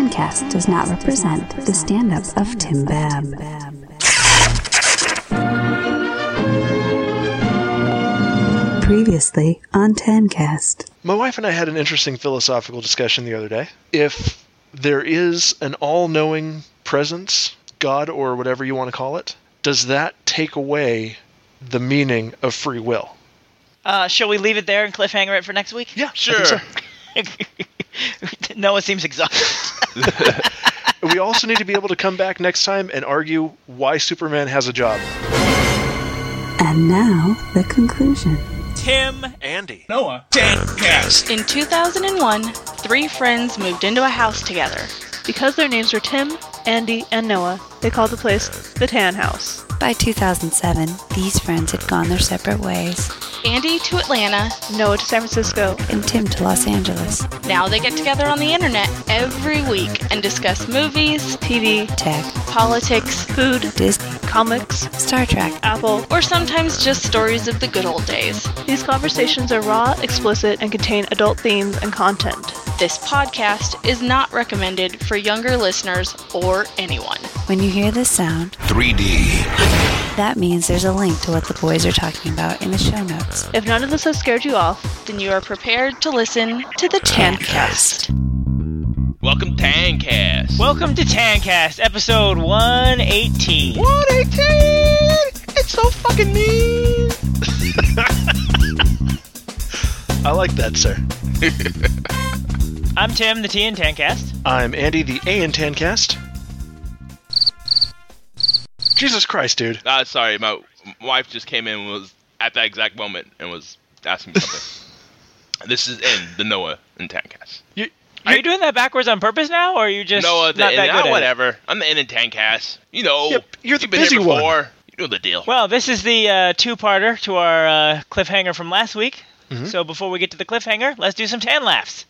Tancast does not represent the stand-up of Tim Babb. Previously on Tancast. My wife and I had an interesting philosophical discussion the other day. If there is an all-knowing presence, God or whatever you want to call it, does that take away the meaning of free will? Shall we leave it there and cliffhanger it for next week? Yeah, sure. Noah seems exhausted. We also need to be able to come back next time and argue why Superman has a job. And now, the conclusion. Tim, Andy. Noah. Tancast. In 2001, three friends moved into a house together. Because their names were Tim, Andy, and Noah, they called the place the Tan House. By 2007, these friends had gone their separate ways. Andy to Atlanta, Noah to San Francisco, And Tim to Los Angeles. now they get together on the internet every week and discuss movies, TV, Tech, politics, food, Disney, comics, Star Trek. Apple. or sometimes just stories of the good old days. These conversations are raw, explicit, and contain adult themes and content. This podcast is not recommended for younger listeners or anyone. When you hear this sound, 3D. that means there's a link to what the boys are talking about in the show notes. If none of this has scared you off, Then you are prepared to listen to the Tancast. Welcome Tancast. welcome to Tancast, episode 118. 118! It's so fucking mean! I like that, sir. I'm Tim, the T in Tancast. I'm Andy, the A in Tancast. Jesus Christ, dude. Sorry, my wife just came in and was at that exact moment and was asking me something. This is in the Noah and Tancast. Are you doing that backwards on purpose now, or are you just Noah, not that good at it? whatever. I'm the in and Tancast. You know, Yep, you're the you've been busy here one. before. You know the deal. Well, this is the two-parter to our cliffhanger from last week. Mhm. So before we get to the cliffhanger, let's do some Tan laughs.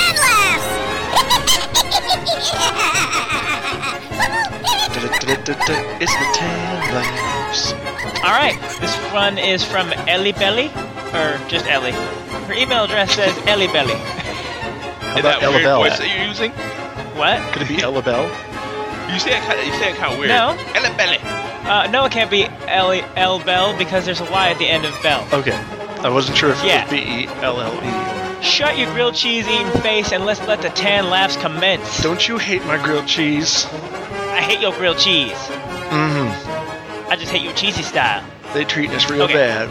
It's the Tan Laughs. All right, this one is from Ellie Belly, or just Ellie. Her email address says Ellie Belly. How Is about that weird Ella voice Bell? that you're using? What? Could it be Ella Bell? You say it kind of weird. No. Ella Belly. No, it can't be Ellie L Bell because there's a Y at the end of Bell. Okay. I wasn't sure if it Yeah. was B-E-L-L-E. Shut your grilled cheese eating face and let's let the Tan laughs commence. Don't you hate my grilled cheese? I hate your grilled cheese. Mm-hmm. I just hate your cheesy style. They treat us real Okay. bad.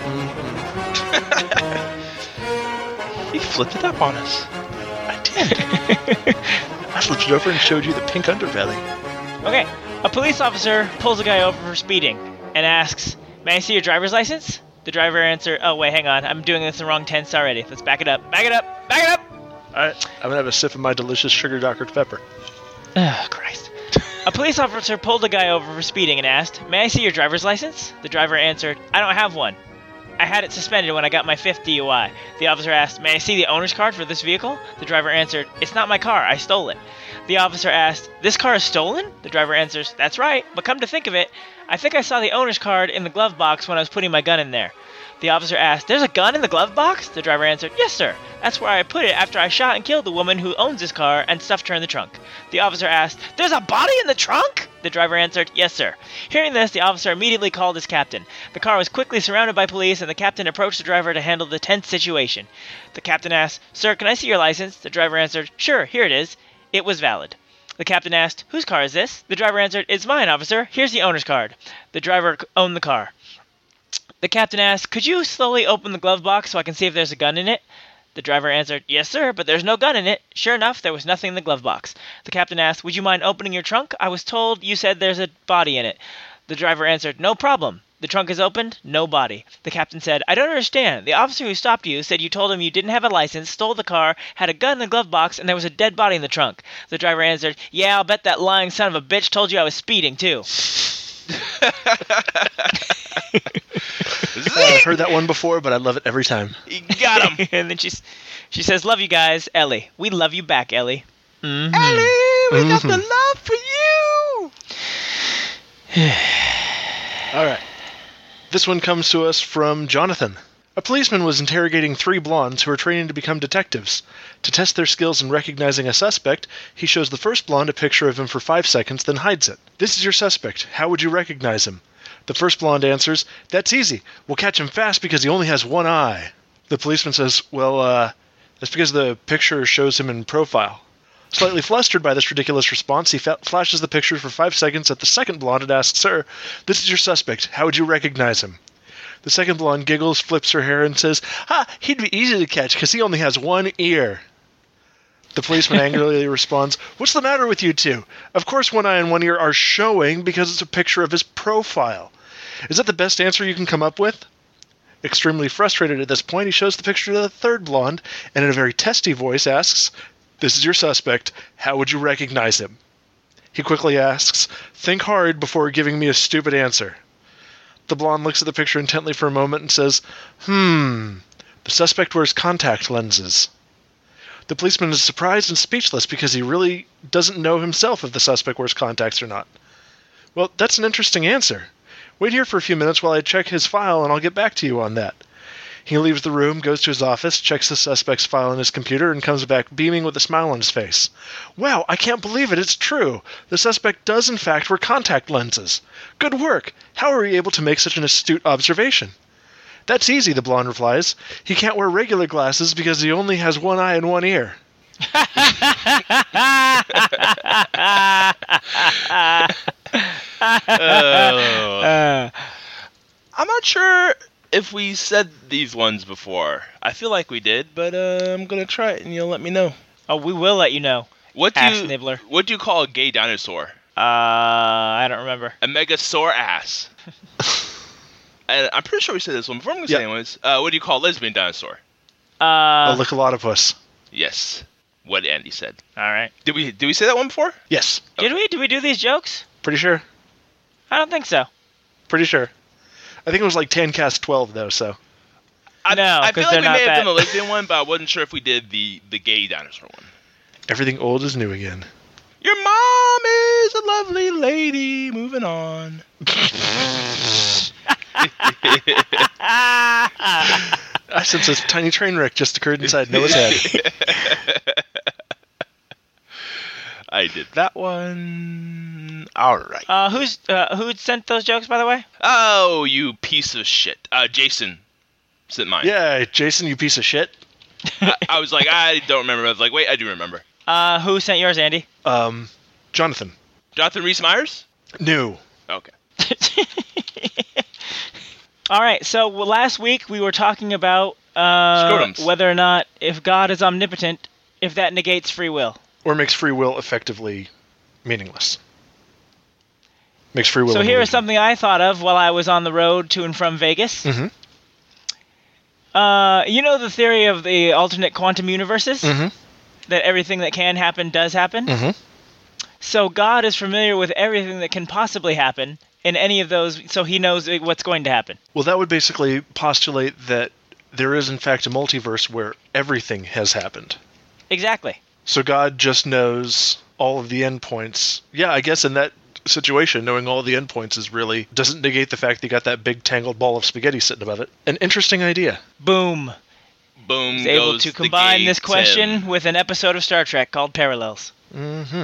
He flipped it up on us. I did. I flipped it over and showed you the pink underbelly. Okay, a police officer pulls a guy over for speeding and asks, "May I see your driver's license?" The driver answers, "Oh wait, hang on, I'm doing this in the wrong tense already. Let's back it up, back it up, back it up!" Alright, I'm gonna have a sip of my delicious sugar Dr. Pepper. Oh, Christ. A police officer pulled a guy over for speeding and asked, "May I see your driver's license?" The driver answered, "I don't have one. I had it suspended when I got my 5th DUI." The officer asked, "May I see the owner's card for this vehicle?" The driver answered, "It's not my car, I stole it." The officer asked, "This car is stolen?" The driver answers, "That's right, but come to think of it, I think I saw the owner's card in the glove box when I was putting my gun in there." The officer asked, "There's a gun in the glove box?" The driver answered, "Yes, sir. That's where I put it after I shot and killed the woman who owns this car and stuffed her in the trunk." The officer asked, "There's a body in the trunk?" The driver answered, "Yes, sir." Hearing this, the officer immediately called his captain. The car was quickly surrounded by police, and the captain approached the driver to handle the tense situation. The captain asked, "Sir, can I see your license?" The driver answered, "Sure, here it is." It was valid. The captain asked, "Whose car is this?" The driver answered, "It's mine, officer. Here's the owner's card." The driver owned the car. The captain asked, "Could you slowly open the glove box so I can see if there's a gun in it?" The driver answered, "Yes, sir, but there's no gun in it." Sure enough, there was nothing in the glove box. The captain asked, "Would you mind opening your trunk? I was told you said there's a body in it." The driver answered, "No problem." The trunk is opened, no body. The captain said, "I don't understand. The officer who stopped you said you told him you didn't have a license, stole the car, had a gun in the glove box, and there was a dead body in the trunk." The driver answered, "Yeah, I'll bet that lying son of a bitch told you I was speeding, too." I've heard that one before, but I love it every time. You got him. And then she says, "Love you guys, Ellie." We love you back, Ellie. Mm-hmm. Ellie, we got the love for you. All right. This one comes to us from Jonathan. A policeman was interrogating 3 blondes who were training to become detectives. To test their skills in recognizing a suspect, he shows the first blonde a picture of him for 5 seconds, then hides it. This is your suspect. How would you recognize him? The first blonde answers, that's easy. We'll catch him fast because he only has one eye. The policeman says, well, that's because the picture shows him in profile. Slightly flustered by this ridiculous response, he flashes the picture for 5 seconds at the second blonde and asks, sir, this is your suspect. How would you recognize him? The second blonde giggles, flips her hair, and says, he'd be easy to catch because he only has one ear. The policeman angrily responds, what's the matter with you two? Of course one eye and one ear are showing because it's a picture of his profile. Is that the best answer you can come up with? Extremely frustrated at this point, he shows the picture to the third blonde, and in a very testy voice asks, this is your suspect. How would you recognize him? He quickly asks, think hard before giving me a stupid answer. The blonde looks at the picture intently for a moment and says, the suspect wears contact lenses. The policeman is surprised and speechless because he really doesn't know himself if the suspect wears contacts or not. Well, that's an interesting answer. Wait here for a few minutes while I check his file and I'll get back to you on that. He leaves the room, goes to his office, checks the suspect's file on his computer, and comes back beaming with a smile on his face. Wow, I can't believe it, it's true. The suspect does in fact wear contact lenses. Good work. How are you able to make such an astute observation? That's easy, the blonde replies. He can't wear regular glasses because he only has one eye and one ear. I'm not sure if we said these ones before. I feel like we did, but I'm gonna try it and you'll let me know. Oh, we will let you know. Ass nibbler. What do you call a gay dinosaur? I don't remember. A megasaur ass. And I'm pretty sure we said this one before. I'm gonna say anyways. What do you call a lesbian dinosaur? A lickalotopus. Yes. What Andy said. All right. Did we say that one before? Yes. Did we? Did we do these jokes? Pretty sure. I don't think so. Pretty sure. I think it was like Tancast 12 though, so. I feel like we may have done the lesbian one, but I wasn't sure if we did the gay dinosaur one. Everything old is new again. Your mom is a lovely lady. Moving on. I sense a tiny train wreck just occurred inside Noah's head. I did that one. All right. Who sent those jokes, by the way? Oh, you piece of shit. Jason sent mine. Yeah, Jason, you piece of shit. I was like, I don't remember. I was like, wait, I do remember. Who sent yours, Andy? Jonathan. Jonathan Rhys-Meyers? No. Okay. All right, so last week we were talking about Scrotums. whether or not, if God is omnipotent, if that negates free will. Or makes free will effectively meaningless. Makes free will. So here is something I thought of while I was on the road to and from Vegas. Mm-hmm. You know the theory of the alternate quantum universes? Mm-hmm. That everything that can happen does happen? Mm-hmm. So God is familiar with everything that can possibly happen in any of those, so he knows what's going to happen. Well, that would basically postulate that there is in fact a multiverse where everything has happened. Exactly. So God just knows all of the endpoints. Yeah, I guess in that situation, knowing all the endpoints is really doesn't negate the fact that you got that big tangled ball of spaghetti sitting above it. An interesting idea. Boom. Boom. He's able goes to the combine gay this question Tim. with an episode of Star Trek called Parallels. Mm-hmm.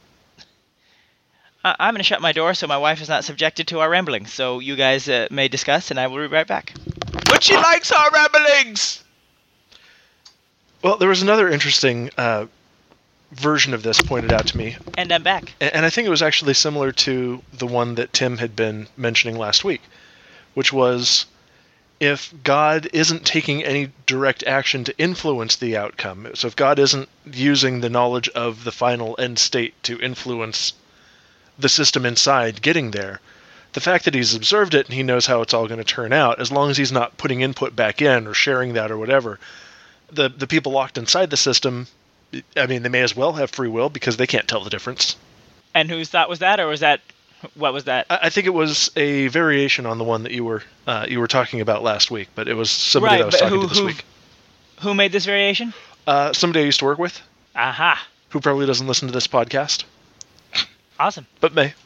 I'm going to shut my door so my wife is not subjected to our ramblings. So you guys may discuss, and I will be right back. But she likes our ramblings! Well, there was another interesting version of this pointed out to me. And I'm back. And I think it was actually similar to the one that Tim had been mentioning last week, which was if God isn't taking any direct action to influence the outcome, so if God isn't using the knowledge of the final end state to influence the system inside getting there, the fact that he's observed it and he knows how it's all going to turn out, as long as he's not putting input back in or sharing that or whatever, the people locked inside the system, I mean, they may as well have free will because they can't tell the difference. And whose thought was that, or was that, what was that? I think it was a variation on the one that you were talking about last week, but it was somebody that I was talking to this week. Who made this variation? Somebody I used to work with. Aha. Who probably doesn't listen to this podcast. Awesome. But may.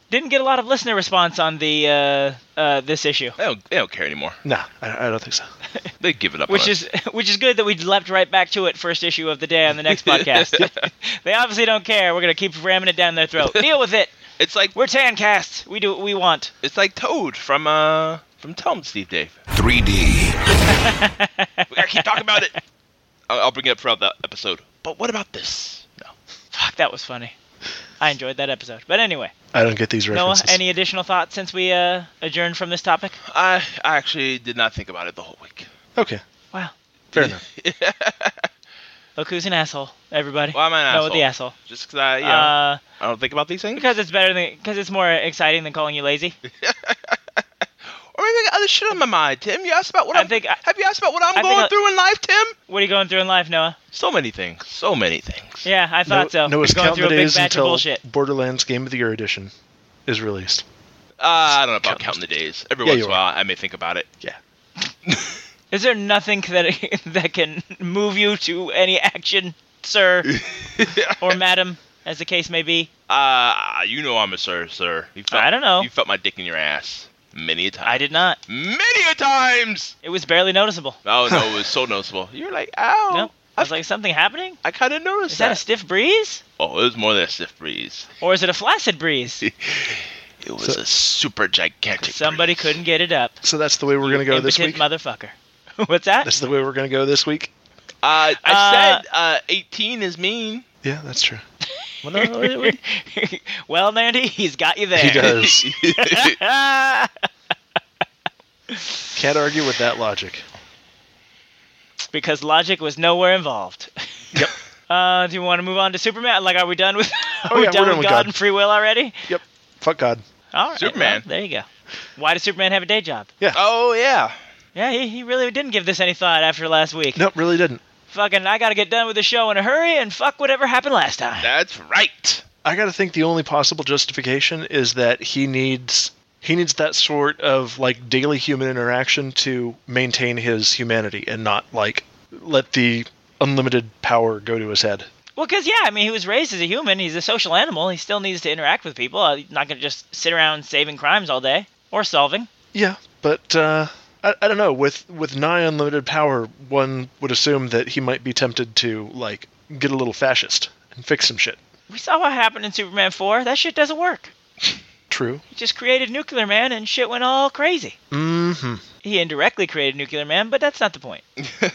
Didn't get a lot of listener response on the this issue, They don't care anymore. Nah, I don't think so. They give it up. which on is good that we leapt right back to it first issue of the day on the next podcast. They obviously don't care. We're gonna keep ramming it down their throat. Deal with it. It's like We're Tancast. We do what we want. It's like Toad from Tell 'em Steve Dave. 3D. We gotta keep talking about it. I'll bring it up throughout the episode. But what about this? No. Fuck, that was funny. I enjoyed that episode. But anyway, I don't get these Noah, references. any additional thoughts since we adjourned from this topic? I actually did not think about it the whole week. Okay, Wow. fair enough. Look who's an asshole, everybody. Why am I an Noah asshole? the asshole. Just because I don't think about these things? Because it's more exciting than calling you lazy. Or maybe I got other shit on my mind, Tim. You asked about what have you asked about what I'm I think going through in life, Tim? What are you going through in life, Noah? So many things. So many things. Yeah, I thought so. Noah's You're going counting through the a big days batch of until bullshit. Borderlands Game of the Year edition is released. I don't know about counting the days. Every Yeah, once you in a while, I may think about it. Yeah. Is there nothing that can move you to any action, sir, or madam, as the case may be? You know I'm a sir. I don't know. You felt my dick in your ass many a time. I did not. Many a times! It was barely noticeable. Oh, no, it was so noticeable. You were like, ow. Nope. I was like, something happening? I kind of noticed Is that a stiff breeze? Oh, it was more than a stiff breeze. Or is it a flaccid breeze? It was a super gigantic Somebody breeze. couldn't get it up. So that's the way we're going to go this Impotent week? motherfucker. What's that? That's the way we're going to go this week? I said 18 is mean. Yeah, that's true. Well, Nandy, he's got you there. He does. Can't argue with that logic. Because logic was nowhere involved. Yep. Do you want to move on to Superman? Like, are we done with? Oh, yeah, we're done with God God. and free will already? Yep. Fuck God. All right. Superman. well, there you go. Why does Superman have a day job? Oh, yeah. Yeah, he really didn't give this any thought after last week. Nope, really didn't. Fucking, I gotta get done with the show in a hurry and fuck whatever happened last time. That's right. I got to think the only possible justification is that he needs that sort of like daily human interaction to maintain his humanity and not like let the unlimited power go to his head. Well, because, yeah, I mean, he was raised as a human. He's a social animal. He still needs to interact with people. He's not gonna just sit around saving crimes all day. Or solving. Yeah, but I don't know. With nigh unlimited power, one would assume that he might be tempted to like get a little fascist and fix some shit. We saw what happened in Superman 4. That shit doesn't work. True. He just created Nuclear Man and shit went all crazy. Mm-hmm. He indirectly created Nuclear Man, but that's not the point.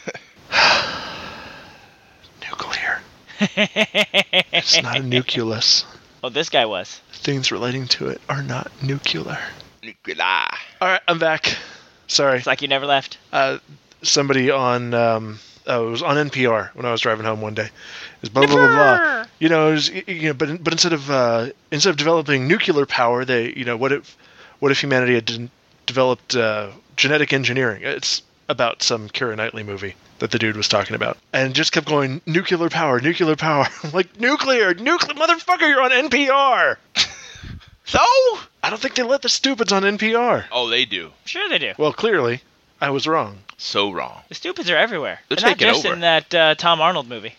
Nuclear. It's not a nucleus. Oh, this guy was. Things relating to it are not nuclear. Nuclear. All right, I'm back. Sorry. It's like you never left. Somebody on it was on NPR when I was driving home one day. It was blah blah blah blah. You know, it was, but instead of developing nuclear power, they what if humanity had developed genetic engineering? It's about some Keira Knightley movie that the dude was talking about, and it just kept going nuclear power. I'm like nuclear, motherfucker, you're on NPR. So? I don't think they let the stupids on NPR. Oh, they do. Sure they do. Well, clearly, I was wrong. So wrong. The stupids are everywhere. They're Not taking just over. in that Tom Arnold movie.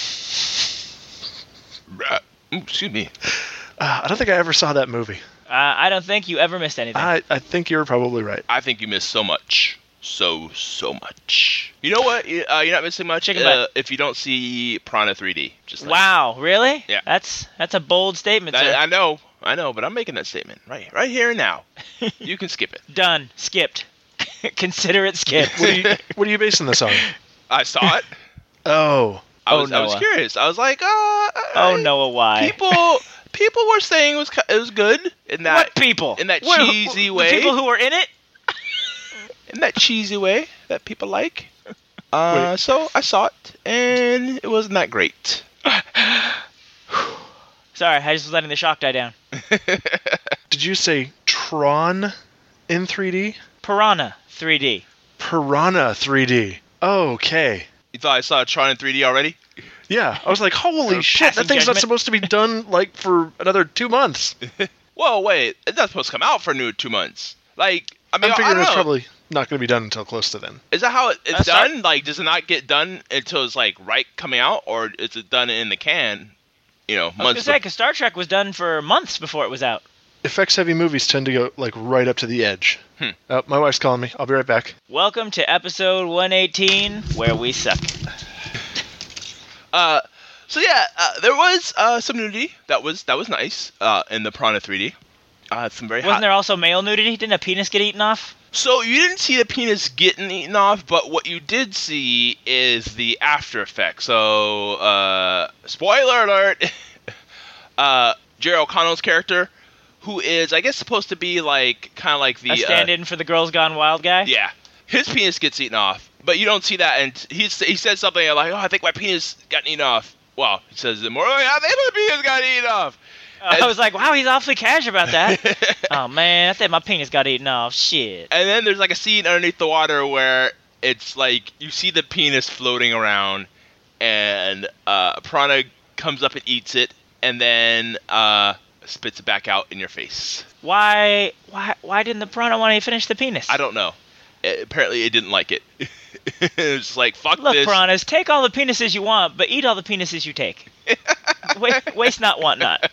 Excuse me. I don't think I ever saw that movie. I don't think you ever missed anything. I think you're probably right. I think you missed so much. So much. You know what? You're not missing much Chicken butt. if you don't see Piranha 3D. Just like, Wow, really? Yeah. That's a bold statement, sir. I know, but I'm making that statement right here and now. You can skip it. Done. Skipped. Consider it skipped. What are you basing this on? I saw it. Oh. I was Noah. curious. I was like, Oh, Noah, why? People were saying it was good in that What people? in that What- cheesy the way. people who were in it? In that cheesy way that people like. Wait. So I saw it, and it wasn't that great. Sorry, I just was letting the shock die down. Did you say Tron in 3D? Piranha 3D. Piranha 3D. Okay. You thought I saw Tron in 3D already? Yeah, I was like, holy shit, that passing thing's not judgment. supposed to be done, like, for another 2 months. Whoa, wait! It's not supposed to come out for 2 months. Like, I mean, I'm I figuring don't it's know. probably not going to be done until close to then. Is that how it's That's done? Like, does it not get done until it's like right coming out, or is it done in the can? I was Months. gonna say, because Star Trek was done for months before it was out. effects-heavy movies tend to go like right up to the edge. Oh, my wife's calling me. I'll be right back. Welcome to episode 118, where we suck. There was some nudity. That was nice in the Piranha 3D. Some very Wasn't there also male nudity? Didn't a penis get eaten off? So you didn't see the penis getting eaten off, but what you did see is the after effect. So, spoiler alert, Jerry O'Connell's character, who is, I guess, supposed to be like kind of like the A stand-in for the Girls Gone Wild guy? Yeah, his penis gets eaten off, but you don't see that, and he says something like, "Oh, I think my penis got eaten off." Well, he says it more like, "I think my penis got eaten off." I was like, wow, he's awfully casual about that. Oh, man, I think my penis got eaten off. Shit. And then there's like a scene underneath the water where it's like you see the penis floating around, and Piranha comes up and eats it, and then spits it back out in your face. Why didn't the piranha want to finish the penis? I don't know. Apparently it didn't like it. It was just like, fuck Look, this. piranhas, take all the penises you want, but eat all the penises you take. Waste not, want not.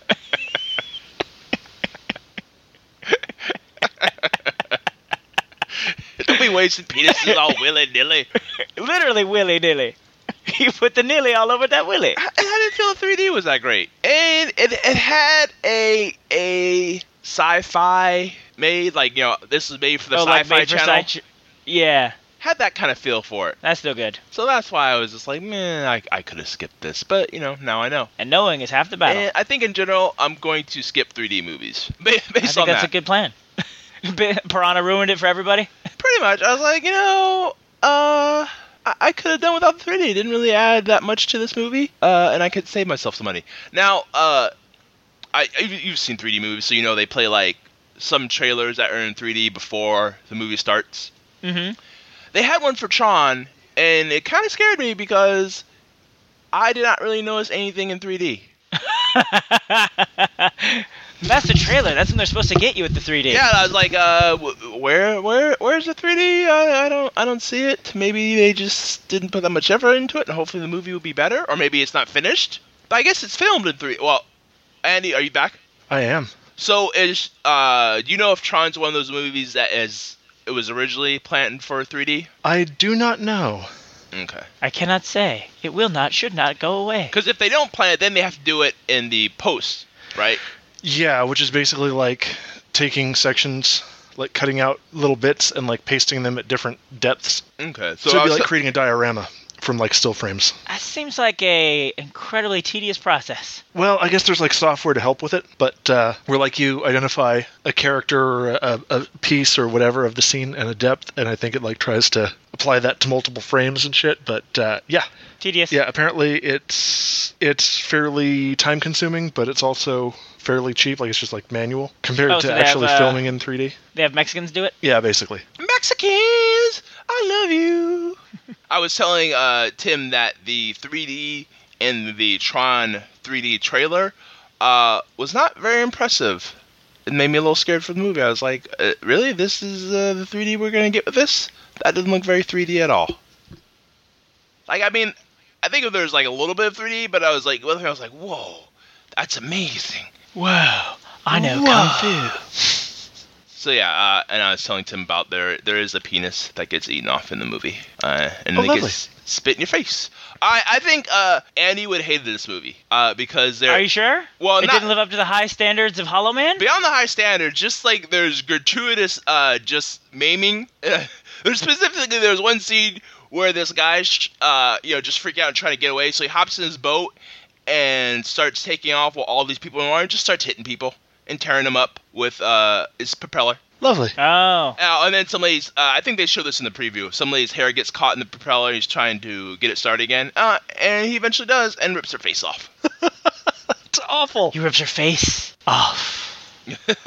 Don't be wasting penises all willy-nilly. Literally willy-nilly. You put the nilly all over that willy. I didn't feel the 3D was that great. And it had a sci-fi made, like, you know, this was made for the sci-fi channel. Yeah. Had that kind of feel for it. That's still good. So that's why I was just like, man, I could have skipped this. But, you know, now I know. And knowing is half the battle. And I think in general, I'm going to skip 3D movies. Based I think on that's that. a good plan. Piranha ruined it for everybody? Pretty much. I was like, you know, I could have done without the 3D. It didn't really add that much to this movie. And I could save myself some money. Now, you've seen 3D movies, so you know they play, like, some trailers that are in 3D before the movie starts. Mm-hmm. They had one for Tron, and it kind of scared me because I did not really notice anything in 3D. That's the trailer. That's when they're supposed to get you with the 3D. Yeah, I was like, where's the 3D? I don't see it. Maybe they just didn't put that much effort into it, and hopefully the movie will be better, or maybe it's not finished. But I guess it's filmed in 3D. Well, Andy, are you back? I am. So do you know if Tron's one of those movies that it was originally planned for 3D? I do not know. Okay. I cannot say. It will not, should not go away. Because if they don't plan it, then they have to do it in the post, right? Yeah, which is basically like taking sections, like cutting out little bits and like pasting them at different depths. Okay. So it'd be like creating a diorama from like still frames. That seems like a incredibly tedious process. Well, I guess there's like software to help with it, but where like you identify a character or a piece or whatever of the scene and a depth, and I think it like tries to apply that to multiple frames and shit. But yeah. Tedious. Yeah, apparently it's fairly time consuming, but it's also fairly cheap. Like it's just like manual compared to actually filming in 3D. They have Mexicans do it? Yeah, basically. Mexicans, I love you. I was telling Tim that the 3D in the Tron 3D trailer was not very impressive. It made me a little scared for the movie. I was like, really? This is the 3D we're going to get with this? That didn't look very 3D at all. Like, I mean, I think if there's like a little bit of 3D, but I was like, whoa, that's amazing. Whoa, I know Kung Fu. So yeah, and I was telling Tim about there is a penis that gets eaten off in the movie, and it lovely. gets spit in your face. I think Andy would hate this movie because there. Are you sure? Well, it didn't live up to the high standards of Hollow Man? Beyond the high standards, just like there's gratuitous just maiming. There's one scene where this guy's just freaking out and trying to get away, so he hops in his boat and starts taking off while all these people in the water, just starts hitting people and tearing them up with his propeller. Lovely. Oh. And then somebody's, I think they show this in the preview, somebody's hair gets caught in the propeller and he's trying to get it started again. And he eventually does and rips her face off. It's awful. He rips her face off.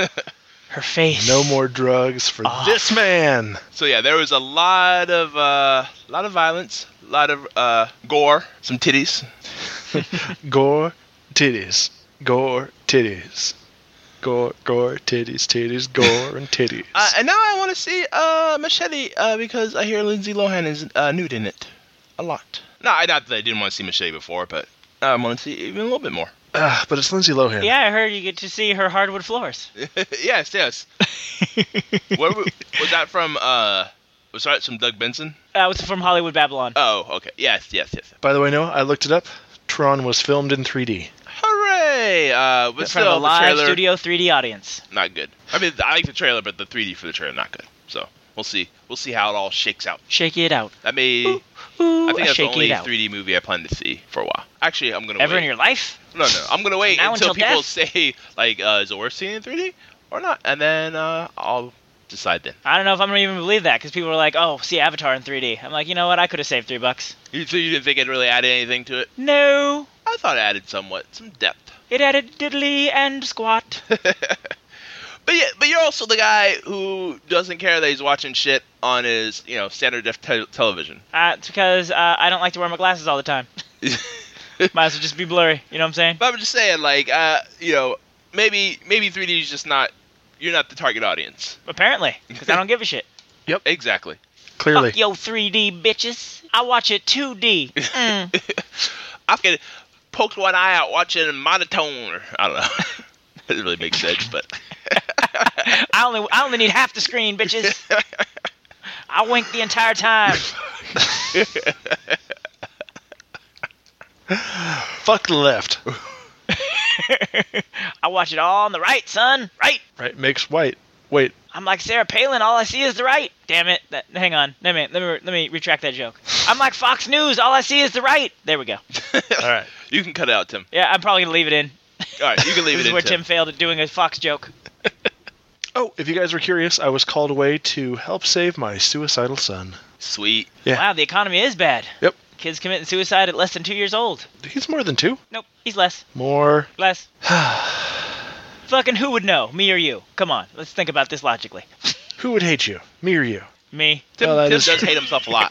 Her face. No more drugs for this man. So yeah, there was a lot of violence, a lot of gore, some titties. Gore, titties. Gore, titties. Gore, titties, gore, and titties. And now I want to see Machete because I hear Lindsay Lohan is nude in it. A lot. No, not that I didn't want to see Machete before, but I want to see even a little bit more. But it's Lindsay Lohan. Yeah, I heard you get to see her hardwood floors. Yes. Was that from? Was that from Doug Benson? That was from Hollywood Babylon. Oh, okay. Yes. By the way, Noah, I looked it up. Tron was filmed in 3D. Hooray! But In front still, of a live the trailer, studio 3D audience. not good. I mean, I like the trailer, but the 3D for the trailer not good. So we'll see. We'll see how it all shakes out. Shake it out. That may. Ooh, I think that's the shake only it out. 3D movie I plan to see for a while. Actually, I'm gonna Ever wait. in your life? No. I'm gonna wait Now until until people death? say like, is it worth seeing in 3D or not, and then I'll decide then. I don't know if I'm gonna even believe that because people were like, "Oh, see Avatar in 3D." I'm like, you know what? I could have saved $3. So you didn't think it really added anything to it? No, I thought it added some depth. it added diddly and squat. But you're also the guy who doesn't care that he's watching shit on his, standard def television. It's because I don't like to wear my glasses all the time. Might as well just be blurry. You know what I'm saying? But I'm just saying, like, maybe 3D is just not. You're not the target audience. Apparently, because I don't give a shit. Exactly. Clearly. Fuck yo 3D bitches. I watch it 2D. I fucking poked one eye out watching monotone. Or, I don't know. That doesn't really make sense, but. I only need half the screen, bitches. I wink the entire time. Fuck the left. I watch it all on the right, son. Right. Right, makes white. Wait. I'm like Sarah Palin. All I see is the right. Damn it. Hang on. Let me retract that joke. I'm like Fox News. All I see is the right. There we go. All right. You can cut it out, Tim. Yeah, I'm probably gonna leave it in. All right, you can leave This it is in. where Tim failed at doing a Fox joke. Oh, if you guys were curious, I was called away to help save my suicidal son. Sweet. Yeah. Wow, the economy is bad. Yep. Kids committing suicide at less than 2 years old. He's more than 2. Nope, he's less. More. Less. Fucking who would know? Me or you? Come on, let's think about this logically. Who would hate you? Me or you? Me. Tim, Well, that Tim is does true. hate himself a lot.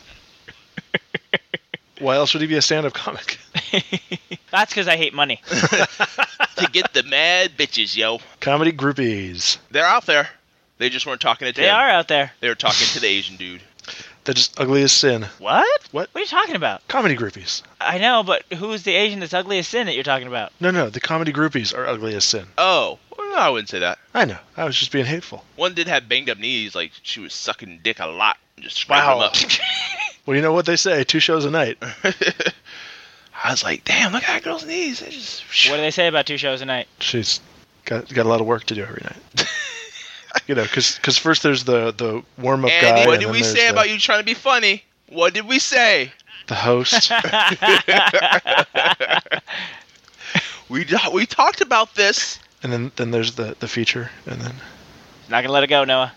Why else would he be a stand-up comic? That's because I hate money. To get the mad bitches, yo. Comedy groupies. They're out there. They just weren't talking to Tim. They are out there. They were talking to the Asian dude. They're just ugly as sin. What? What? What are you talking about? Comedy groupies. I know, but who's the Asian that's ugly as sin that you're talking about? No, the comedy groupies are ugly as sin. Oh, well, no, I wouldn't say that. I know. I was just being hateful. One did have banged up knees, like she was sucking dick a lot and just scraping them Wow. up. Well, you know what they say, 2 shows a night. I was like, damn, look at that girl's knees. They just. What do they say about 2 shows a night? She's got a lot of work to do every night. Because first there's the warm-up guy. Andy, what and did then we there's say about you trying to be funny? What did we say? the host. We talked about this. And then there's the feature. And then Not gonna let it go, Noah.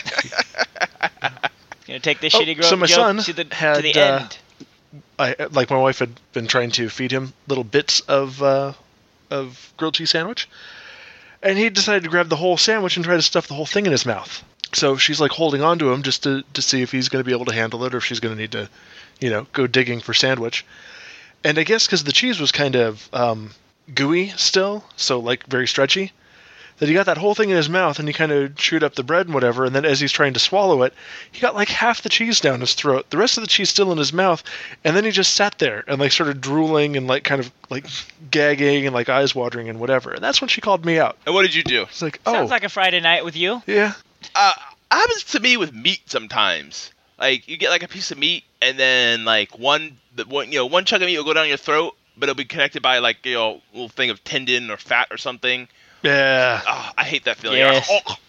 Gonna take this shitty so my joke son to the had, end. my wife had been trying to feed him little bits of grilled cheese sandwich, and he decided to grab the whole sandwich and try to stuff the whole thing in his mouth. So she's like holding on to him just to see if he's going to be able to handle it or if she's going to need to, go digging for sandwich. And I guess because the cheese was kind of gooey still, so like very stretchy, that he got that whole thing in his mouth and he kind of chewed up the bread and whatever, and then as he's trying to swallow it, he got like half the cheese down his throat, the rest of the cheese still in his mouth, and then he just sat there and like started drooling and like kind of like gagging and like eyes watering and whatever. And that's when she called me out. And what did you do? It's like, Sounds like a Friday night with you. yeah. Happens to me with meat sometimes. Like you get like a piece of meat and then like one chunk of meat will go down your throat, but it'll be connected by like a little thing of tendon or fat or something. Yeah. Oh, I hate that feeling. Yes.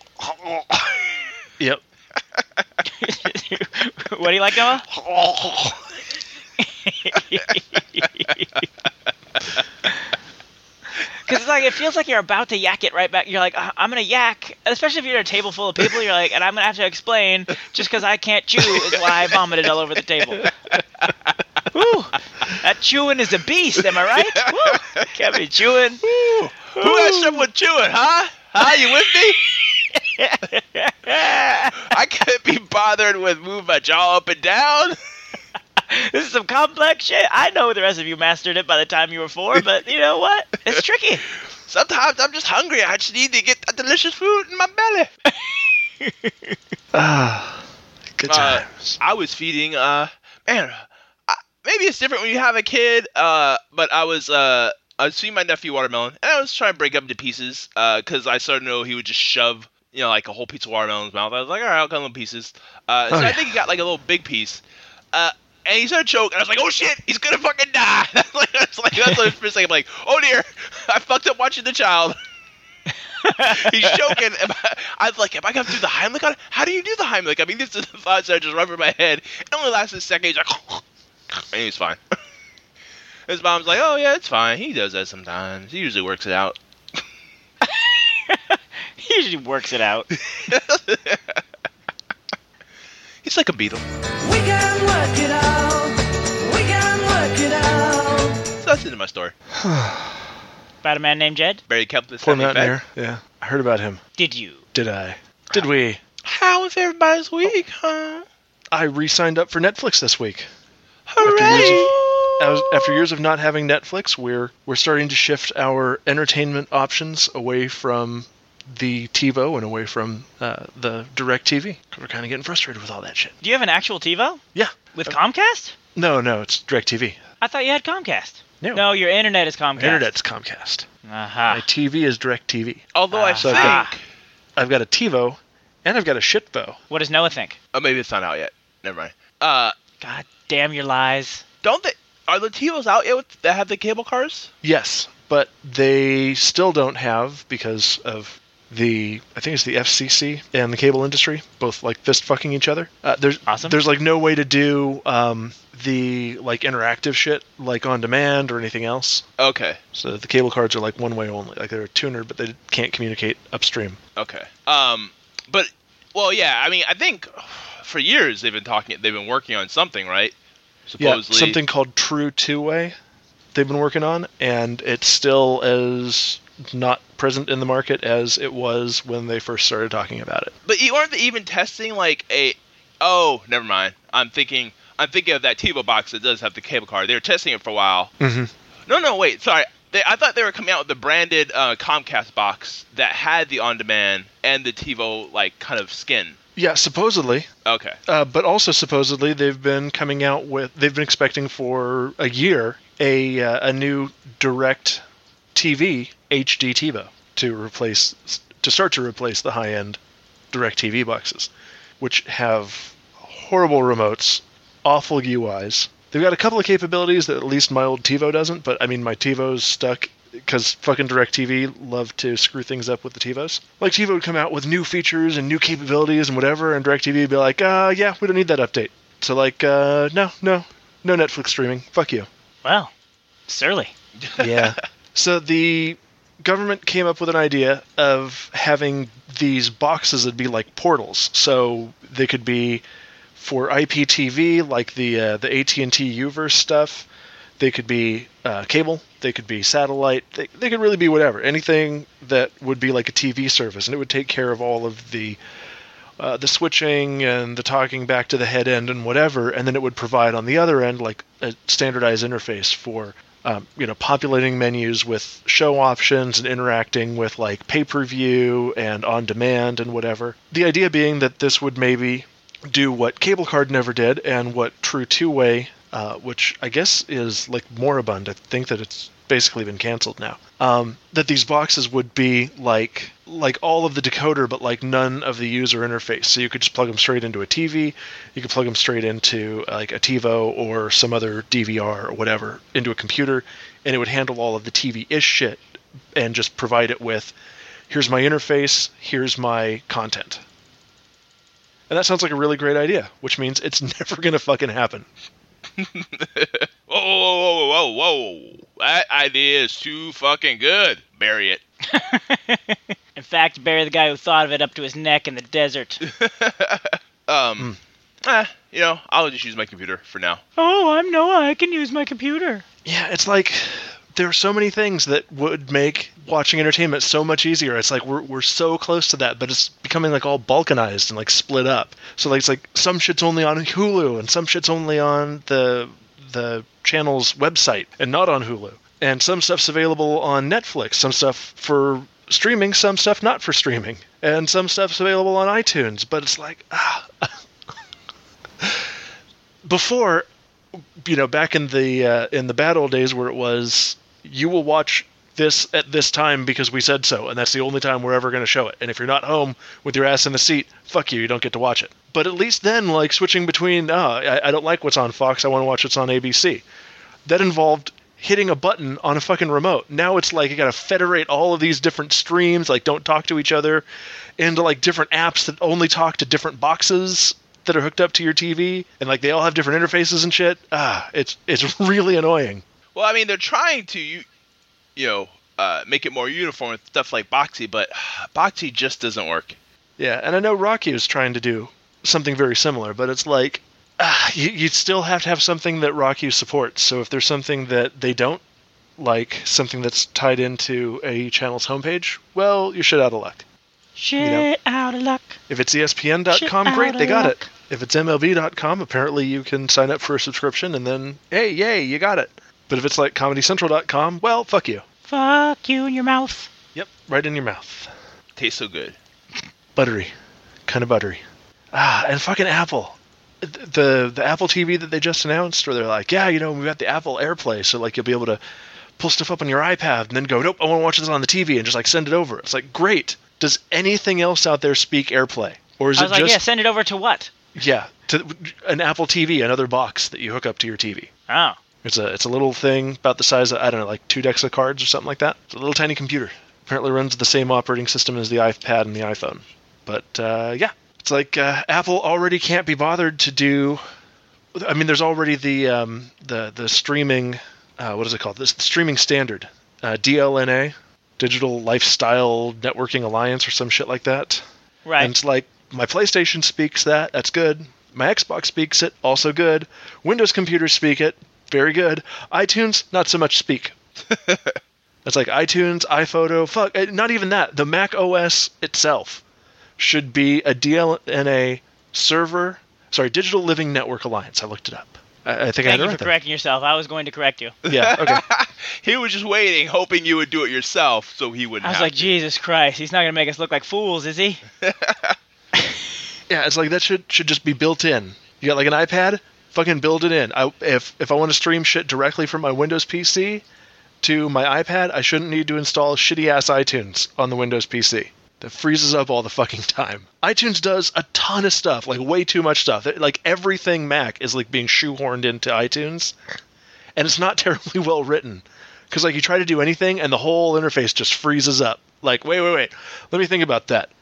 Yep. What do you like, Noah? Because it's like, it feels like you're about to yak it right back. You're like, I'm going to yak. Especially if you're at a table full of people, you're like, and I'm going to have to explain just because I can't chew is why I vomited all over the table. Woo! That chewing is a beast, am I right? Woo! Can't be chewing. Who has trouble with chewing, huh? You with me? I can't be bothered with moving my jaw up and down. This is some complex shit. I know the rest of you mastered it by the time you were 4, but you know what? It's tricky. Sometimes I'm just hungry. I just need to get that delicious food in my belly. Good times. I was feeding, maybe it's different when you have a kid, but I was I was feeding my nephew watermelon, and I was trying to break up into pieces, because I started to know he would just shove, like a whole piece of watermelon in his mouth. I was like, all right, I'll cut little pieces. I think he got like a little big piece. And he started choking. I was like, "Oh shit, he's gonna fucking die!" That's the first thing. I'm like, "Oh dear, I fucked up watching the child." He's choking. I was like, "Am I gonna do the Heimlich on it? How do you do the Heimlich?" I mean, this is the thoughts that just run through my head. It only lasted a second. He's like, and he's fine. His mom's like, "Oh yeah, it's fine. He does that sometimes. He usually works it out." He usually works it out. He's like a beetle. We can work it out. We can work it out. So that's the end of my story. About a man named Jed? Barry kept this. Poor mountaineer. Yeah, I heard about him. Did you? Did I? Did we? How was everybody's week, huh? I re-signed up for Netflix this week. Hooray! After years of not having Netflix, we're starting to shift our entertainment options away from the TiVo and away from the DirecTV. We're kind of getting frustrated with all that shit. Do you have an actual TiVo? Yeah. With Comcast? No, it's DirecTV. I thought you had Comcast. No. Your internet is Comcast. My internet's Comcast. Aha. My TV is DirecTV. Although I So think... I've got a TiVo, and I've got a shitvo. What does Noah think? Oh, maybe it's not out yet. Never mind. God damn your lies. Don't they... Are the TiVos out yet that have the cable cars? Yes, but they still don't have, because of I think it's the FCC and the cable industry, both like fist fucking each other. There's like no way to do the like interactive shit like on demand or anything else. Okay. So the cable cards are like one way only. Like they're a tuner, but they can't communicate upstream. Okay. But well, yeah. I mean, I think for years they've been working on something, right? Supposedly. Yeah, something called True Two-Way. They've been working on, and it's still as not present in the market as it was when they first started talking about it. But weren't they even testing like a? Oh, never mind. I'm thinking of that TiVo box that does have the cable card. They were testing it for a while. Mm-hmm. No, wait. Sorry. I thought they were coming out with the branded Comcast box that had the on-demand and the TiVo like kind of skin. Yeah, supposedly. Okay. But also supposedly they've been expecting for a year a new direct TV HD TiVo to start to replace the high-end direct TV boxes, which have horrible remotes, awful UIs. They've got a couple of capabilities that at least my old TiVo doesn't, but I mean my TiVo's stuck because fucking DirecTV love to screw things up with the TiVos. Like TiVo would come out with new features and new capabilities and whatever, and DirecTV would be like, yeah, we don't need that update. So like, no Netflix streaming. Fuck you. Well, surly. Yeah. So the government came up with an idea of having these boxes that be like portals. So they could be for IPTV, like the AT&T Uverse stuff. They could be cable. They could be satellite. They could really be whatever. Anything that would be like a TV service, and it would take care of all of the switching and the talking back to the head end and whatever, and then it would provide on the other end like a standardized interface for populating menus with show options and interacting with like pay-per-view and on demand and whatever. The idea being that this would maybe do what Cable Card never did and what True Two-Way, which I guess is like moribund. I think that it's basically been canceled now. That these boxes would be like all of the decoder, but like none of the user interface. So you could just plug them straight into a TV. You could plug them straight into like a TiVo or some other DVR or whatever into a computer, and it would handle all of the TV-ish shit and just provide it with, here's my interface, here's my content. And that sounds like a really great idea, which means it's never going to fucking happen. Whoa. That idea is too fucking good. Bury it. In fact, bury the guy who thought of it up to his neck in the desert. I'll just use my computer for now. Oh, I'm Noah. I can use my computer. Yeah, it's like there are so many things that would make watching entertainment so much easier. It's like we're so close to that, but it's becoming like all balkanized and like split up. So like it's like some shit's only on Hulu and some shit's only on the channel's website and not on Hulu. And some stuff's available on Netflix, some stuff for streaming, some stuff not for streaming. And some stuff's available on iTunes, but it's like before, back in the bad old days where it was you will watch this at this time because we said so, and that's the only time we're ever going to show it. And if you're not home with your ass in the seat, fuck you, you don't get to watch it. But at least then, like, switching between, I don't like what's on Fox, I want to watch what's on ABC. That involved hitting a button on a fucking remote. Now it's like you got to federate all of these different streams, like don't talk to each other, into like different apps that only talk to different boxes that are hooked up to your TV, and like they all have different interfaces and shit. It's really annoying. Well, I mean, they're trying to, make it more uniform with stuff like Boxy, but Boxy just doesn't work. Yeah, and I know Rocky is trying to do something very similar, but it's like, you still have to have something that Rocky supports. So if there's something that they don't, like something that's tied into a channel's homepage, well, you're shit out of luck. Shit out of luck. If it's ESPN.com, Shit great, out they of got luck. it. If it's MLB.com, apparently you can sign up for a subscription and then, hey, yay, you got it. But if it's like ComedyCentral.com, well, fuck you. Fuck you in your mouth. Yep, right in your mouth. Tastes so good. Buttery. Kind of buttery. And fucking Apple. The Apple TV that they just announced, where they're like, yeah, we got the Apple AirPlay, so like you'll be able to pull stuff up on your iPad and then go, nope, I want to watch this on the TV, and just like send it over. It's like, great. Does anything else out there speak AirPlay? Or is I was it like, just... yeah, send it over to what? Yeah, to an Apple TV, another box that you hook up to your TV. Oh. It's a little thing about the size of, I don't know, like 2 decks of cards or something like that. It's a little tiny computer. Apparently runs the same operating system as the iPad and the iPhone. But, yeah. It's like Apple already can't be bothered to do... I mean, there's already the streaming... what is it called? The streaming standard. DLNA. Digital Lifestyle Networking Alliance or some shit like that. Right. And it's like, my PlayStation speaks that. That's good. My Xbox speaks it. Also good. Windows computers speak it. Very good. iTunes, not so much speak. It's like iTunes, iPhoto, fuck, not even that. The Mac OS itself should be a DLNA server, Digital Living Network Alliance. I looked it up. I think I had Thank it you right for there. correcting yourself. I was going to correct you. Yeah, okay. He was just waiting, hoping you would do it yourself, so he wouldn't I was have like, to. Jesus Christ, he's not going to make us look like fools, is he? Yeah, it's like that should just be built in. You got like an iPad? Fucking build it in. If I want to stream shit directly from my Windows PC to my iPad, I shouldn't need to install shitty-ass iTunes on the Windows PC. That freezes up all the fucking time. iTunes does a ton of stuff, like way too much stuff. Like everything Mac is like being shoehorned into iTunes, and it's not terribly well written. Because like you try to do anything, and the whole interface just freezes up. Like, wait. Let me think about that.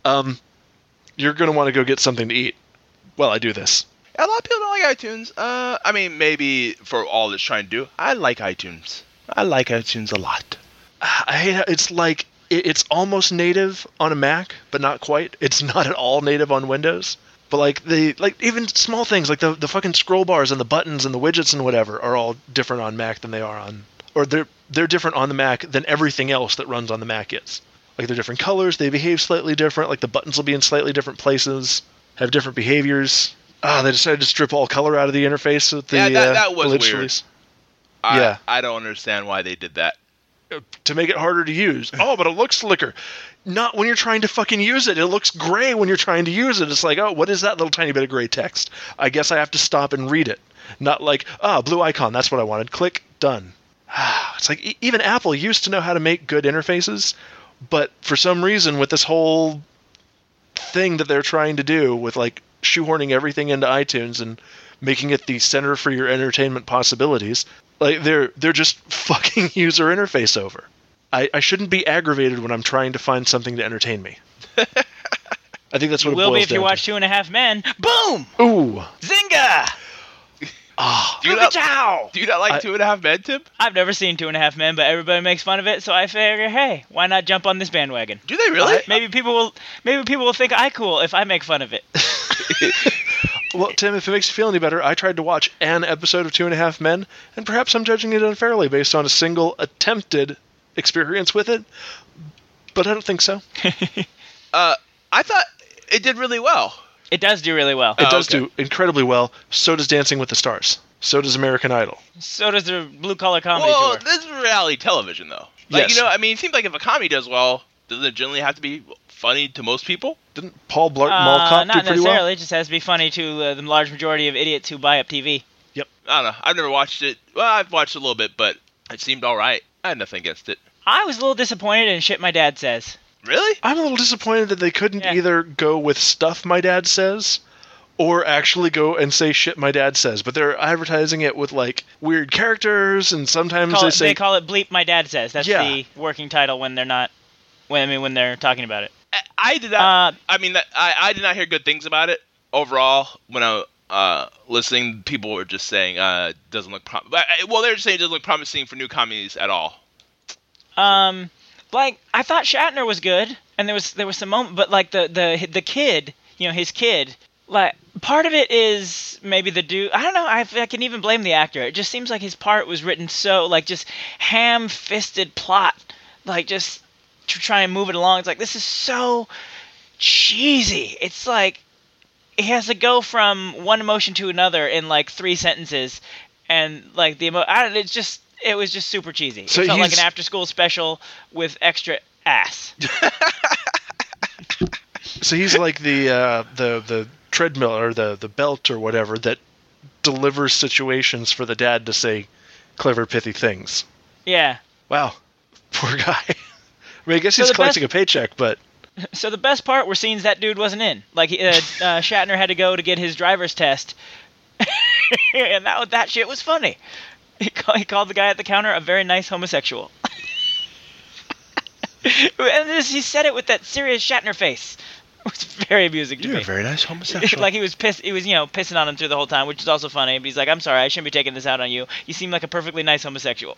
You're going to want to go get something to eat while I do this. A lot of people don't like iTunes. I mean, maybe for all it's trying to do. I like iTunes. I like iTunes a lot. I hate how it's like it's almost native on a Mac, but not quite. It's not at all native on Windows. But like even small things like the fucking scroll bars and the buttons and the widgets and whatever are all different on Mac than they are on, or they're different on the Mac than everything else that runs on the Mac is. Like they're different colors, they behave slightly different. Like the buttons will be in slightly different places, have different behaviors. They decided to strip all color out of the interface with the that was latest weird. release. I don't understand why they did that. To make it harder to use. Oh, but it looks slicker. Not when you're trying to fucking use it. It looks gray when you're trying to use it. It's like, oh, what is that little tiny bit of gray text? I guess I have to stop and read it. Not like, blue icon, that's what I wanted. Click, done. It's like, even Apple used to know how to make good interfaces, but for some reason with this whole thing that they're trying to do with like shoehorning everything into iTunes and making it the center for your entertainment possibilities, like they're just fucking user interface over. I shouldn't be aggravated when I'm trying to find something to entertain me. I think that's what You it will boils be if you down watch to. 2.5 Men. Boom! Ooh. Zinga! Do you not like 2.5 Men, Tim? I've never seen 2.5 Men, but everybody makes fun of it, so I figure, hey, why not jump on this bandwagon? Do they really? Maybe people will think I cool if I make fun of it. Well, Tim, if it makes you feel any better, I tried to watch an episode of 2.5 Men, and perhaps I'm judging it unfairly based on a single attempted experience with it, but I don't think so. I thought it did really well. It does do really well. It does okay. do incredibly well. So does Dancing with the Stars. So does American Idol. So does the Blue Collar Comedy Well, Tour. this is reality television, though. Like, Yes. I mean, it seems like if a comedy does well, doesn't it generally have to be funny to most people? Didn't Paul Blart Mall Cop do Not pretty necessarily. well? It just has to be funny to the large majority of idiots who buy up TV. Yep. I don't know. I've never watched it. Well, I've watched a little bit, but it seemed all right. I had nothing against it. I was a little disappointed in Shit My Dad Says. Really? I'm a little disappointed that they couldn't Yeah. either go with Stuff My Dad Says or actually go and say Shit My Dad Says. But they're advertising it with, like, weird characters, and sometimes They call it Bleep My Dad Says. That's Yeah. the working title when they're not... when they're talking about it. I did not. I mean, I did not hear good things about it overall. When I listening, people were just saying doesn't look. Well, they were just saying it doesn't look promising for new comedies at all. Like, I thought Shatner was good, and there was some moment, but like the kid, his kid, like part of it is maybe the dude. I don't know. I can even blame the actor. It just seems like his part was written so like just ham-fisted plot, like just to try and move it along. It's like this is so cheesy. It's like he has to go from one emotion to another in like 3 sentences, and like it was just super cheesy. So it felt like he's- an after-school special with extra ass. So he's like the treadmill or the belt or whatever that delivers situations for the dad to say clever, pithy things. Yeah. Wow. Poor guy. I mean, I guess So he's the collecting a paycheck, but... So the best part were scenes that dude wasn't in. Like Shatner had to go to get his driver's test, and that shit was funny. He called the guy at the counter a very nice homosexual. And he said it with that serious Shatner face. It was very amusing to You're me. a very nice homosexual. Like he was pissed. He was pissing on him through the whole time, which is also funny. But he's like, "I'm sorry, I shouldn't be taking this out on you. You seem like a perfectly nice homosexual."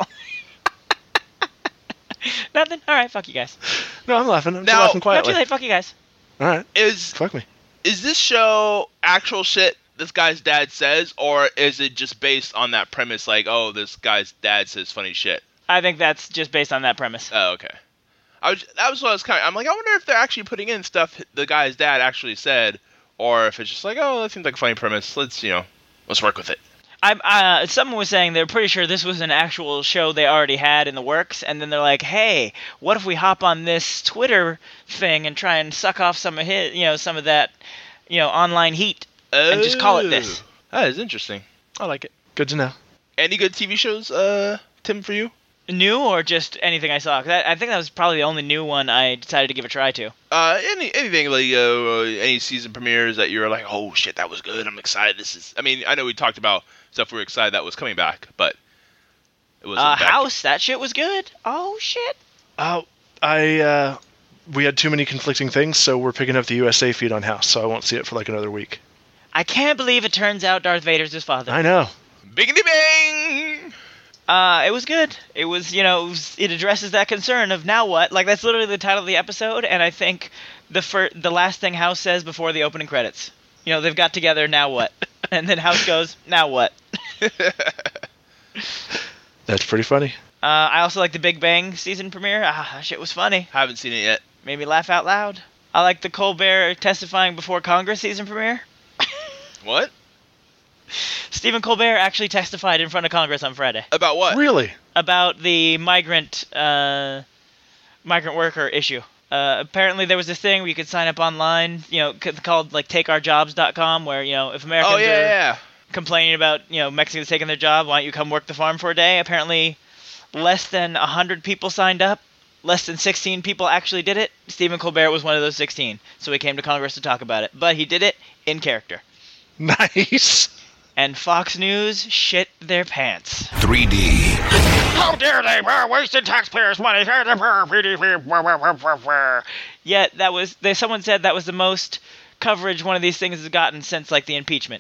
Nothing. All right, fuck you guys. No, I'm laughing. I'm just Now- laughing Not quietly. too late. Fuck you guys. All right. Is Fuck me. this show actual shit this guy's dad says, or is it just based on that premise? Like, oh, this guy's dad says funny shit. I think that's just based on that premise. Oh, okay. That was what I was I'm like, I wonder if they're actually putting in stuff the guy's dad actually said, or if it's just like, oh, that seems like a funny premise. Let's work with it. Someone was saying they're pretty sure this was an actual show they already had in the works, and then they're like, hey, what if we hop on this Twitter thing and try and suck off some of his, some of that, online heat, and just call it this. That is interesting. I like it. Good to know. Any good TV shows, Tim, for you? New or just anything I saw? 'Cause I think that was probably the only new one I decided to give a try to. Anything like any season premieres that you're like, oh shit, that was good. I'm excited. I know we talked about stuff we were excited that was coming back, but it was House, that shit was good. Oh shit. We had too many conflicting things, so we're picking up the USA feed on House, so I won't see it for like another week. I can't believe it turns out Darth Vader's his father. I know. Biggity bang. It was good. It was, it addresses that concern of now what? Like that's literally the title of the episode, and I think the last thing House says before the opening credits. They've got together. Now what? And then House goes, now what? That's pretty funny. I also like the Big Bang season premiere. That shit was funny. Haven't seen it yet. Made me laugh out loud. I like the Colbert testifying before Congress season premiere. What? Stephen Colbert actually testified in front of Congress on Friday About what? Really? about the migrant worker issue. Apparently there was this thing where you could sign up online, called like takeourjobs.com, where, if Americans Oh yeah. complaining about, Mexicans taking their job, why don't you come work the farm for a day? Apparently less than 100 people signed up. Less than 16 people actually did it. Stephen Colbert was one of those 16, so he came to Congress to talk about it. But he did it in character. Nice. And Fox News shit their pants. 3D. How dare they? We're wasting taxpayers' money. Yet someone said that was the most coverage one of these things has gotten since like the impeachment.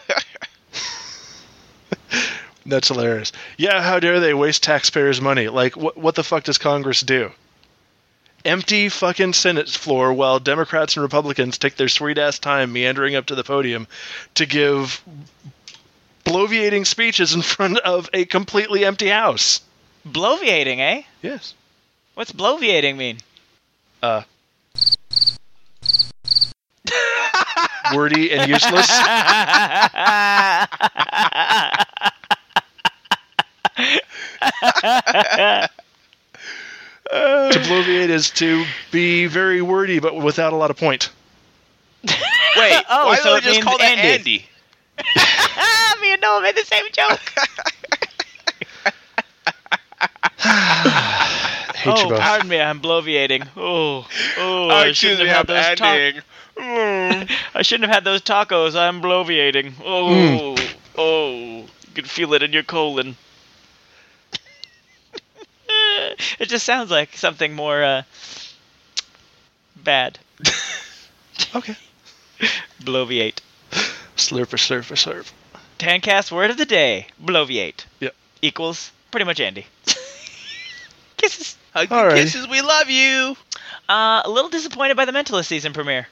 That's hilarious. Yeah, how dare they waste taxpayers' money? Like, what the fuck does Congress do? Empty fucking Senate floor while Democrats and Republicans take their sweet-ass time meandering up to the podium to give bloviating speeches in front of a completely empty house. Bloviating, eh? Yes. What's bloviating mean? Wordy and useless. To bloviate is to be very wordy but without a lot of point. Wait. Oh, why so don't it they just means call that Andy. Andy? Me and Noah made the same joke. hate you both. Pardon me, I'm bloviating. I choose to have ending. I shouldn't have had those tacos. I'm bloviating. You can feel it in your colon. It just sounds like something more bad. Okay. Bloviate. Slurper, slurper, slurp. Tancast word of the day. Bloviate. Yep. Equals pretty much Andy. Kisses. Hug Alrighty. and kisses, we love you. A little disappointed by the Mentalist season premiere.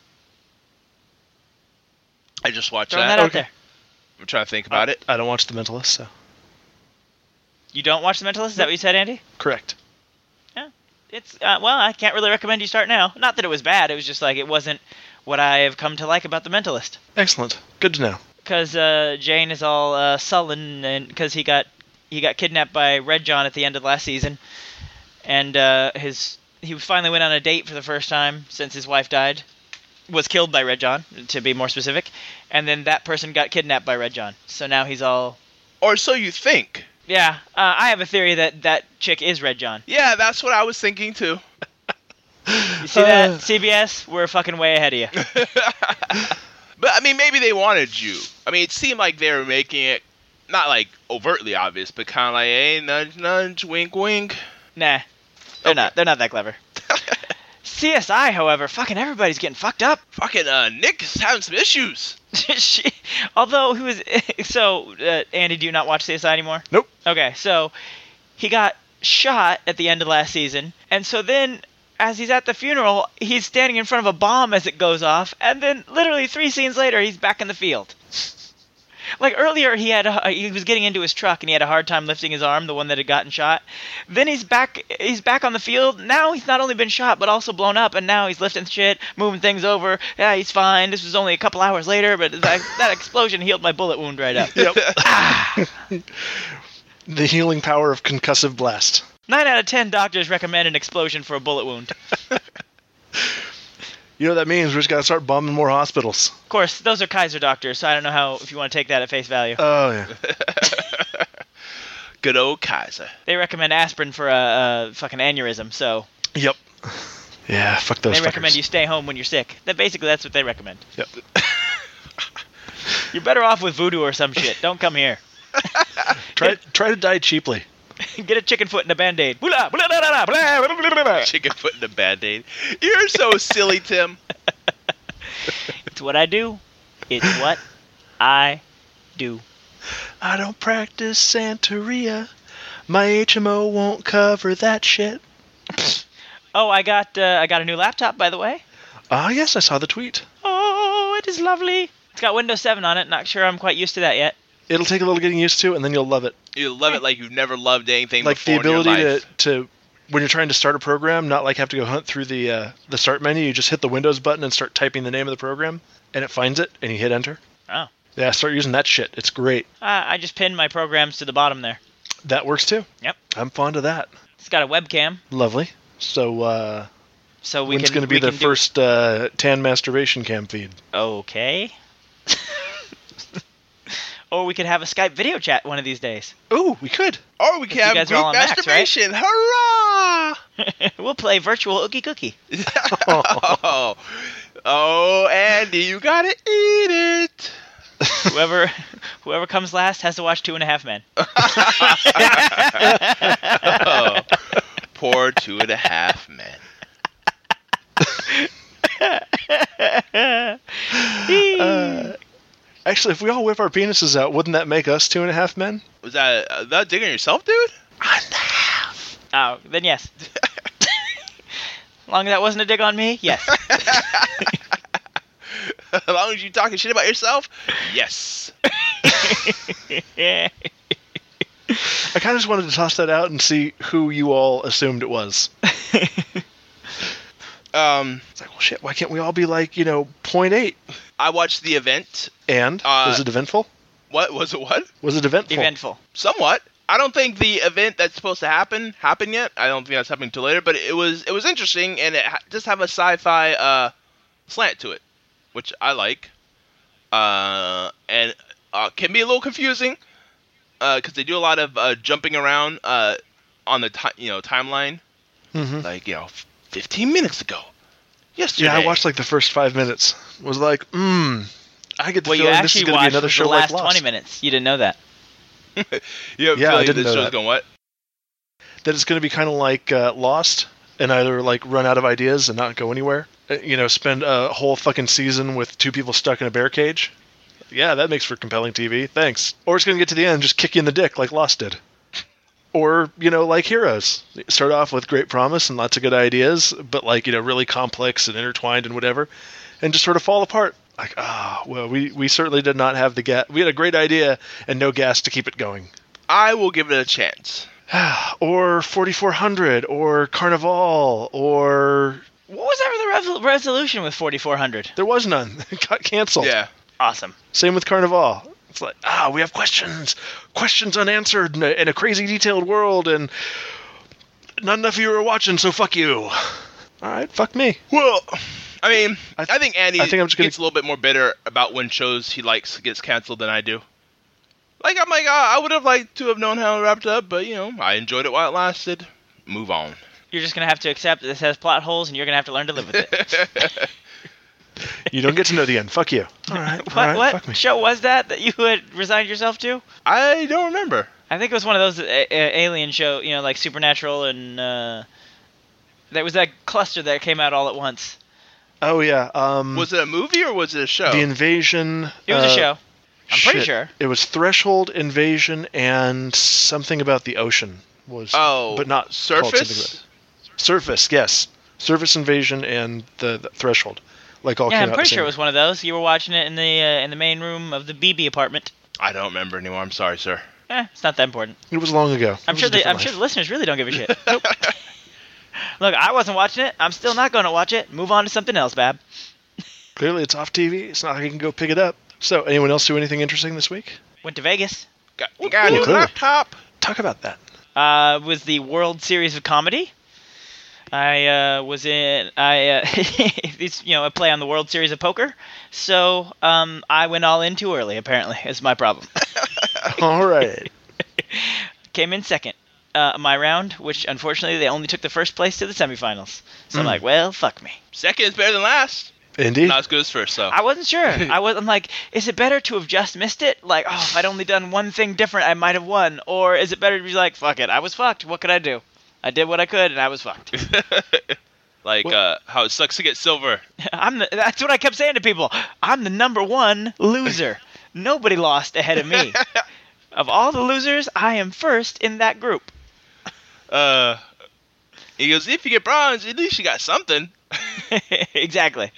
I just watched Throwing that. that out there. I'm trying to think about it. I don't watch The Mentalist, so. You don't watch The Mentalist? Is that what you said, Andy? Correct. Yeah. It's well, I can't really recommend you start now. Not that it was bad. It was just like it wasn't what I have come to like about The Mentalist. Excellent. Good to know. Because Jane is all sullen, and because he got kidnapped by Red John at the end of last season, and he finally went on a date for the first time since his wife died, was killed by Red John, to be more specific, and then that person got kidnapped by Red John. So now he's all... Or so you think. Yeah, I have a theory that chick is Red John. Yeah, that's what I was thinking too. You see that, CBS? We're fucking way ahead of you. But, I mean, maybe they wanted you. I mean, it seemed like they were making it, not, like, overtly obvious, but kind of like, hey, nudge, nudge, wink, wink. Nah, they're not. They're not that clever. CSI, however, fucking everybody's getting fucked up. Fucking Nick is having some issues. Although he was... So, Andy, do you not watch CSI anymore? Nope. Okay, so he got shot at the end of last season, and so then... As he's at the funeral, he's standing in front of a bomb as it goes off, and then literally 3 scenes later, he's back in the field. Like earlier, he was getting into his truck and he had a hard time lifting his arm, the one that had gotten shot. Then he's back on the field. Now he's not only been shot, but also blown up, and now he's lifting shit, moving things over. Yeah, he's fine. This was only a couple hours later, but that explosion healed my bullet wound right up. Yep. The healing power of concussive blast. 9 out of 10 doctors recommend an explosion for a bullet wound. You know what that means? We just gotta start bombing more hospitals. Of course, those are Kaiser doctors, so I don't know if you want to take that at face value. Oh, yeah. Good old Kaiser. They recommend aspirin for a fucking aneurysm, so... Yep. Yeah, fuck those They fuckers. recommend you stay home when you're sick. Basically, that's what they recommend. Yep. You're better off with voodoo or some shit. Don't come here. Try to die cheaply. Get a chicken foot and a Band-Aid. Chicken foot in a Band-Aid. You're so silly, Tim. It's what I do. It's what I do. I don't practice Santeria. My HMO won't cover that shit. Oh, I got a new laptop, by the way. Ah, yes, I saw the tweet. Oh, it is lovely. It's got Windows 7 on it. Not sure I'm quite used to that yet. It'll take a little getting used to, and then you'll love it. You'll love it like you've never loved anything Like before the ability in your life. to when you're trying to start a program, not like have to go hunt through the start menu. You just hit the Windows button and start typing the name of the program, and it finds it, and you hit enter. Oh. Yeah, start using that shit. It's great. I just pinned my programs to the bottom there. That works too. Yep. I'm fond of that. It's got a webcam, Lovely. So, so we when's can... going to be we the can first tan masturbation cam feed? Okay. Or we could have a Skype video chat one of these days. Ooh, we could. Or we can You have guys are group all on Macs, right? masturbation. Hurrah! We'll play virtual Ookie Cookie. Oh, Andy, you gotta eat it. Whoever comes last has to watch 2.5 Men. Oh, poor 2.5 Men. Actually, if we all whip our penises out, wouldn't that make us 2.5 men? Was that digging yourself, dude? Oh, then yes. Long as that wasn't a dig on me, yes. As long as you talking shit about yourself, yes. Yeah. I kind of just wanted to toss that out and see who you all assumed it was. It's like, well, shit, why can't we all be like, 0.8? I watched the event. And? Was it eventful? What was it? What? Was it eventful? Eventful. Somewhat. I don't think the event that's supposed to happened yet. I don't think that's happening till later. But it was interesting, and it just have a sci-fi slant to it, which I like. And can be a little confusing because they do a lot of jumping around on the timeline Mhm. Like, 15 minutes ago. Yesterday. Yeah, I watched like the first 5 minutes. Was like, I get the What you feeling this is actually going to be watched another was show the like last Lost. 20 minutes. You didn't know that. You have a Yeah, I feeling didn't this know show's that. going what? That it's going to be kind of like Lost, and either like run out of ideas and not go anywhere. Spend a whole fucking season with 2 people stuck in a bear cage. Yeah, that makes for compelling TV. Thanks. Or it's going to get to the end and just kick you in the dick like Lost did. Or, like Heroes. Start off with great promise and lots of good ideas, but like, really complex and intertwined and whatever, and just sort of fall apart. Like, well, we certainly did not have the gas. We had a great idea and no gas to keep it going. I will give it a chance. Or 4400, or Carnival, or... What was ever the resolution with 4400? There was none. It got canceled. Yeah. Awesome. Same with Carnival. It's like, we have questions unanswered in a crazy detailed world, and not enough of you are watching, so fuck you. All right, fuck me. Well, I mean, I think Andy I think I'm just gonna- gets a little bit more bitter about when shows he likes gets canceled than I do. Like, I'm like, I would have liked to have known how it wrapped up, but, I enjoyed it while it lasted. Move on. You're just going to have to accept that this has plot holes, and you're going to have to learn to live with it. You don't get to know the end. Fuck you. All right. What Fuck me. show was that you had resigned yourself to? I don't remember. I think it was one of those alien show, like Supernatural, and there was that cluster that came out all at once. Oh yeah. Was it a movie or was it a show? The Invasion? It was a show. I'm pretty shit. sure. It was Threshold, Invasion, and something about the ocean was. But not called something Surface? about- Surface, yes. Surface Invasion and the Threshold, like all Yeah, came I'm out pretty the sure it same was one of those. You were watching it in the main room of the BB apartment. I don't remember anymore. I'm sorry, sir. It's not that important. It was long ago. I'm sure the listeners really don't give a shit. Nope. Look, I wasn't watching it. I'm still not going to watch it. Move on to something else, Bab. Clearly, it's off TV. It's not like you can go pick it up. So, anyone else do anything interesting this week? Went to Vegas. Got a new cool. laptop. Talk about that. Was the World Series of Comedy. I was in I play on the World Series of Poker, so I went all in too early. Apparently, is my problem. All right. Came in second. My round, which unfortunately they only took the first place to the semifinals. So I'm like, well, fuck me. Second is better than last. Indeed. Not as good as first, though. I wasn't sure. I'm like, is it better to have just missed it? Like, if I'd only done one thing different, I might have won. Or is it better to be like, fuck it, I was fucked. What could I do? I did what I could, and I was fucked. Like, how it sucks to get silver. That's what I kept saying to people. I'm the number one loser. Nobody lost ahead of me. Of all the losers, I am first in that group. He goes, if you get bronze, at least you got something. Exactly.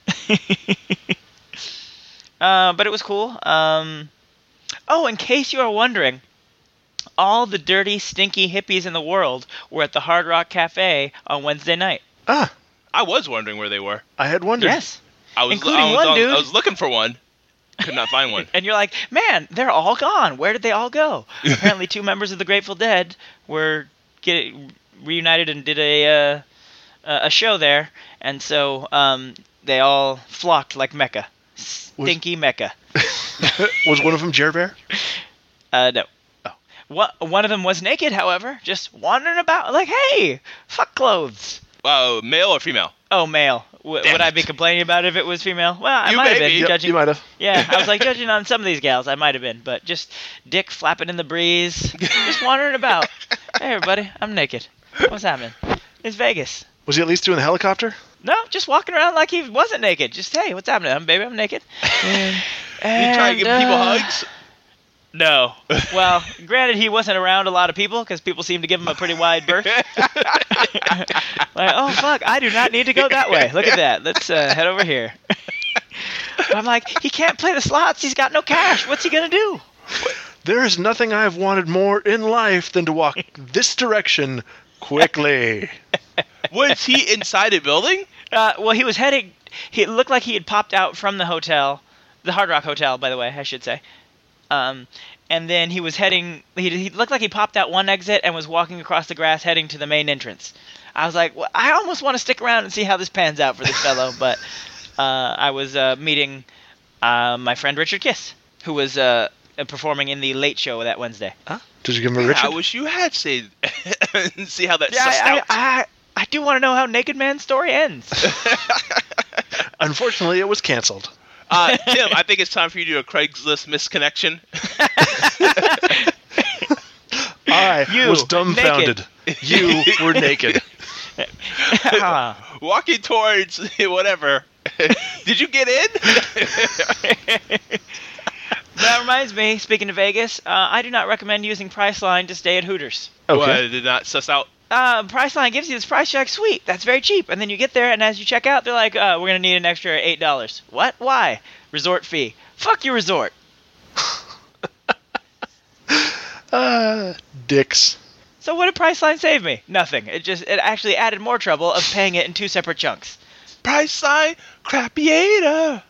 But it was cool. In case you are wondering, all the dirty, stinky hippies in the world were at the Hard Rock Cafe on Wednesday night. I was wondering where they were. I had wondered. Yes. Including one dude. I was looking for one. Could not find one. And you're like, man, they're all gone. Where did they all go? Apparently 2 members of the Grateful Dead were reunited and did a show there. And so they all flocked like Mecca. Stinky Mecca. Was one of them Jer Bear? No. One of them was naked, however, just wandering about like, hey, fuck clothes. Male or female? Oh, male. Would I be complaining about it if it was female? Well, I You might have may been. be. Judging. You might have. Yeah, I was like judging on some of these gals. I might have been, but just dick flapping in the breeze, just wandering about. Hey, everybody, I'm naked. What's happening? It's Vegas. Was he at least doing the helicopter? No, just walking around like he wasn't naked. Just, hey, what's happening? Baby, I'm naked. You try to give people hugs? No. Well, granted, he wasn't around a lot of people because people seem to give him a pretty wide berth. Like, oh, fuck, I do not need to go that way. Look at that. Let's head over here. I'm like, he can't play the slots. He's got no cash. What's he going to do? There is nothing I've wanted more in life than to walk this direction quickly. Was he inside a building? Well, he was heading... It looked like he had popped out from the hotel. The Hard Rock Hotel, by the way, I should say. And then he was heading... He looked like he popped out one exit and was walking across the grass heading to the main entrance. I was like, well, I almost want to stick around and see how this pans out for this fellow, but I was meeting my friend Richard Kiss, who was performing in the Late Show that Wednesday. Did you give him a Richard? I wish you had stayed and see how that Yeah, sussed out. I I do want to know how Naked Man's story ends. Unfortunately, it was canceled. Tim, I think it's time for you to do a Craigslist misconnection. I You, was dumbfounded. You were naked. Walking towards whatever. Did you get in? That reminds me, speaking of Vegas, I do not recommend using Priceline to stay at Hooters. Okay. Well, I did not suss out. Priceline gives you this price check, sweet, that's very cheap. And then you get there, and as you check out, they're like, we're going to need an extra $8. What? Why? Resort fee. Fuck your resort. Dicks. So what did Priceline save me? Nothing. It actually added more trouble of paying it in 2 separate chunks. Priceline, Crappiator.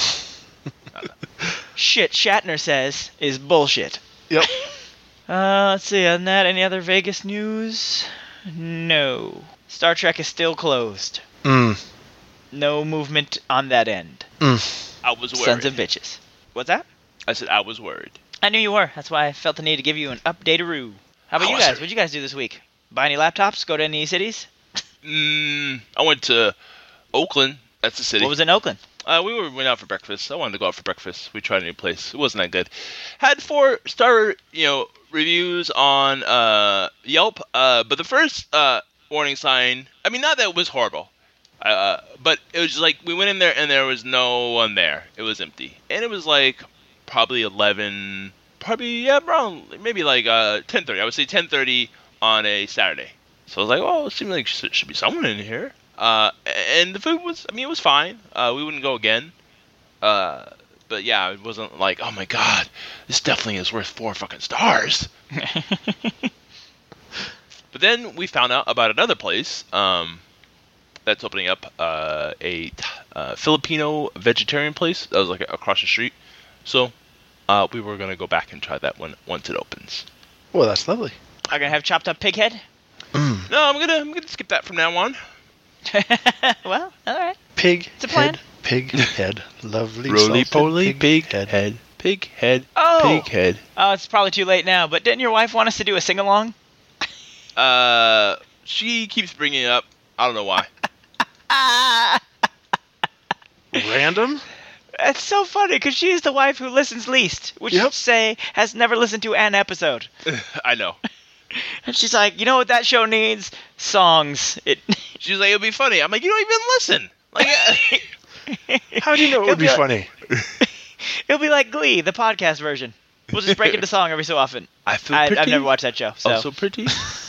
Shit Shatner says is bullshit. Yep. Let's see, other than that, any other Vegas news? No. Star Trek is still closed. No movement on that end. I was worried. Sons of bitches. What's that? I said I was worried. I knew you were. That's why I felt the need to give you an update-a-roo. How about you guys? What'd you guys do this week? Buy any laptops? Go to any cities? I went to Oakland. That's the city. What was in Oakland? We went out for breakfast. I wanted to go out for breakfast. We tried a new place. It wasn't that good. Had 4-star, reviews on Yelp. But the first warning sign, I mean, not that it was horrible, but it was just like we went in there and there was no one there. It was empty, and it was like probably 11, around maybe like 10:30. I would say 10:30 on a Saturday. So I was like, oh, it seemed like there should be someone in here. And the food was, it was fine. We wouldn't go again. But yeah, it wasn't like, oh my god, this definitely is worth 4 fucking stars. But then we found out about another place, that's opening up, a Filipino vegetarian place that was like across the street. So, we were gonna go back and try that one once it opens. Well, that's lovely. Are you gonna have chopped up pig head? No, I'm gonna skip that from now on. Well, alright. Pig It's a plan. head. Pig head. Lovely. Roly salted poly, pig head. Pig head. Oh! Pig head. Oh, it's probably too late now, but didn't your wife want us to do a sing-along? She keeps bringing it up. I don't know why. Random? It's so funny, because she is the wife who listens least, which Yep. is to say, has never listened to an episode. I know. And she's like, you know what that show needs? Songs. She's like, it'll be funny. I'm like, you don't even listen. Like, How do you know it would be funny? It'll be like Glee, the podcast version. We'll just break into song every so often. I feel pretty. I've never watched that show, so So pretty.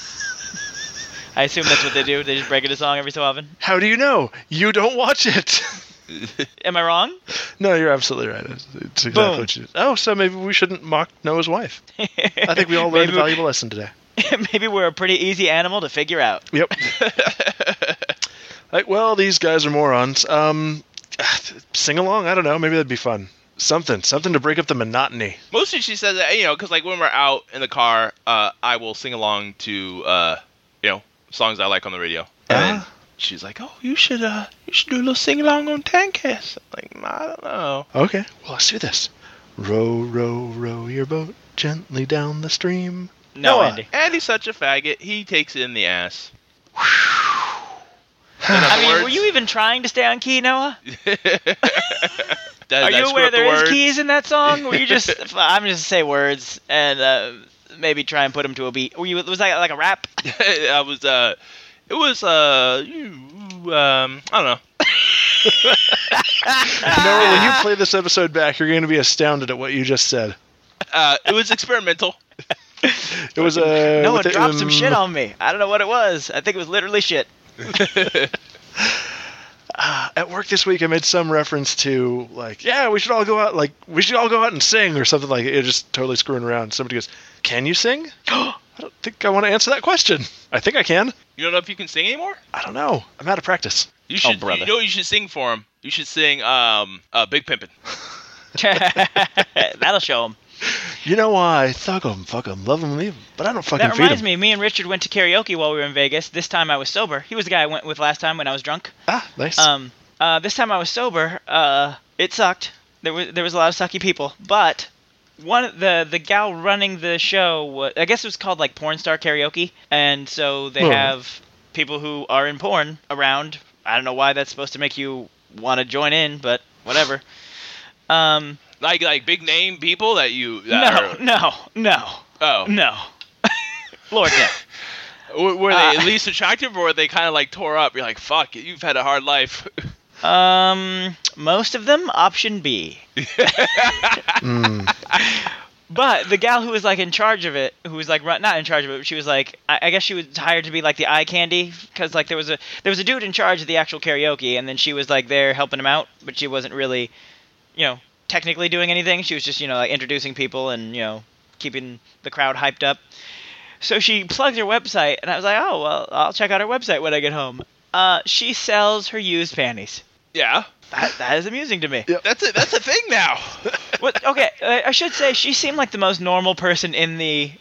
I assume that's what they do. They just break into song every so often. How do you know? You don't watch it. Am I wrong? No, you're absolutely right. It's exactly Boom. what you did. Oh, so maybe we shouldn't mock Noah's wife. I think we all learned a valuable lesson today. Maybe we're a pretty easy animal to figure out. Yep. Like, well, these guys are morons. Sing along? I don't know. Maybe that'd be fun. Something to break up the monotony. Mostly she says that, because like when we're out in the car, I will sing along to, songs I like on the radio. And then she's like, oh, you should do a little sing along on Tancast. I'm like, I don't know. Okay, well, let's do this. Row, row, row your boat gently down the stream. No, Noah. Andy. Andy's such a faggot. He takes it in the ass. I mean, were you even trying to stay on key, Noah? Are you aware there is keys in that song? Were you just... I'm just say words and maybe try and put them to a beat. Was that like a rap? It was, I don't know. Noah, when you play this episode back, you're going to be astounded at what you just said. It was experimental. It was Noah dropped some shit on me. I don't know what it was. I think it was literally shit. At work this week, I made some reference to, like, yeah, we should all go out and sing, or something like it. You're just totally screwing around. Somebody goes, can you sing? I don't think I want to answer that question. I think I can. You don't know if you can sing anymore? I don't know. I'm out of practice. You should. brother. You know what you should sing for him? You should sing Big Pimpin'. That'll show him. You know why? Thug 'em, fuck 'em, love 'em, leave 'em. But I don't fucking That feed reminds 'em. me, me and Richard went to karaoke while we were in Vegas. This time I was sober. He was the guy I went with last time when I was drunk. Ah, nice. This time I was sober. It sucked. There was a lot of sucky people, but the gal running the show I guess it was called like Porn Star Karaoke, and so they Oh. have people who are in porn around. I don't know why that's supposed to make you want to join in, but whatever. Like big name people that you... No. Oh. No. Lord, no. Were they at least attractive, or were they kind of like tore up? You're like, fuck, you've had a hard life. Most of them, option B. But the gal who was like in charge of it, who was like not in charge of it, but she was like, I guess she was hired to be like the eye candy, because like there was a dude in charge of the actual karaoke, and then she was like there helping him out, but she wasn't really, technically doing anything. She was just like introducing people and keeping the crowd hyped up. So she plugged her website, and I was like, oh well, I'll check out her website when I get home. She sells her used panties. Yeah. That is amusing to me. Yep. That's a thing now. What, okay, I should say she seemed like the most normal person in the...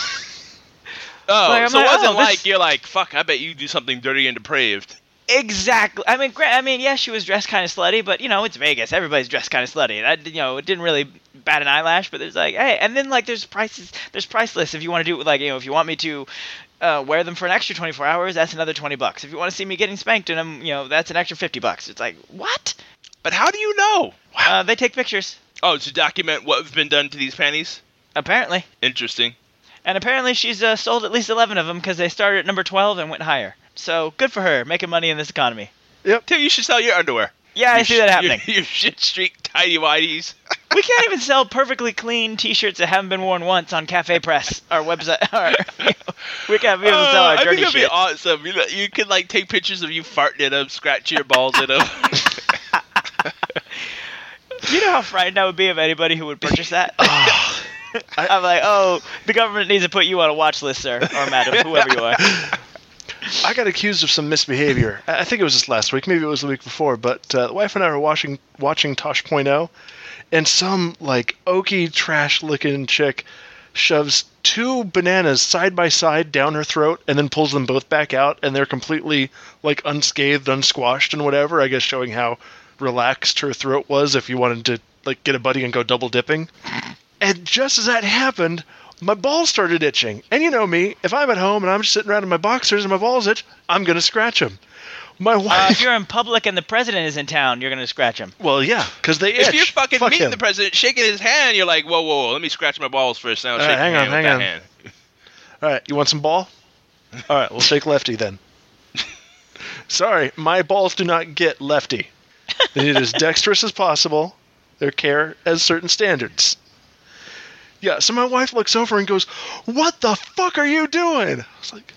So it wasn't this... you're like, fuck, I bet you do something dirty and depraved. Exactly. I mean, yeah, she was dressed kind of slutty, but, it's Vegas. Everybody's dressed kind of slutty. That, it didn't really bat an eyelash, but there's like, hey, and then, like, there's price lists if you want to do it, like, if you want me to... wear them for an extra 24 hours, that's another $20. If you want to see me getting spanked in them, that's an extra $50. It's like, what? But how do you know? They take pictures. Oh, to document what has been done to these panties? Apparently. Interesting. And apparently she's sold at least 11 of them because they started at number 12 and went higher. So, good for her, making money in this economy. Yep. Tim, you should sell your underwear. Yeah, I see that happening. Your shit streak tidy-whities. We can't even sell perfectly clean T-shirts that haven't been worn once on Cafe Press, our website. We can't be able to sell our dirty shit. I think it'd be awesome. You could take pictures of you farting in them, scratching your balls in them. Do you know how frightened I would be of anybody who would purchase that? I'm like, the government needs to put you on a watch list, sir, or madam, whoever you are. I got accused of some misbehavior. I think it was this last week. Maybe it was the week before. But the wife and I were watching Tosh.0, and some, oaky, trash-looking chick shoves 2 bananas side by side down her throat and then pulls them both back out, and they're completely, unscathed, unsquashed, and whatever, I guess showing how relaxed her throat was if you wanted to, get a buddy and go double dipping. And just as that happened... my balls started itching. And you know me, if I'm at home and I'm just sitting around in my boxers and my balls itch, I'm going to scratch them. My wife... if you're in public and the president is in town, you're going to scratch him. Well, yeah, because they itch. If you're fucking Fuck meeting him. the president, shaking his hand, you're like, whoa, let me scratch my balls first. Now Hang on. hand. All right, you want some ball? All right, we'll shake lefty then. Sorry, my balls do not get lefty. They need as dexterous as possible. Their care has certain standards. Yeah, so my wife looks over and goes, "What the fuck are you doing?" I was like,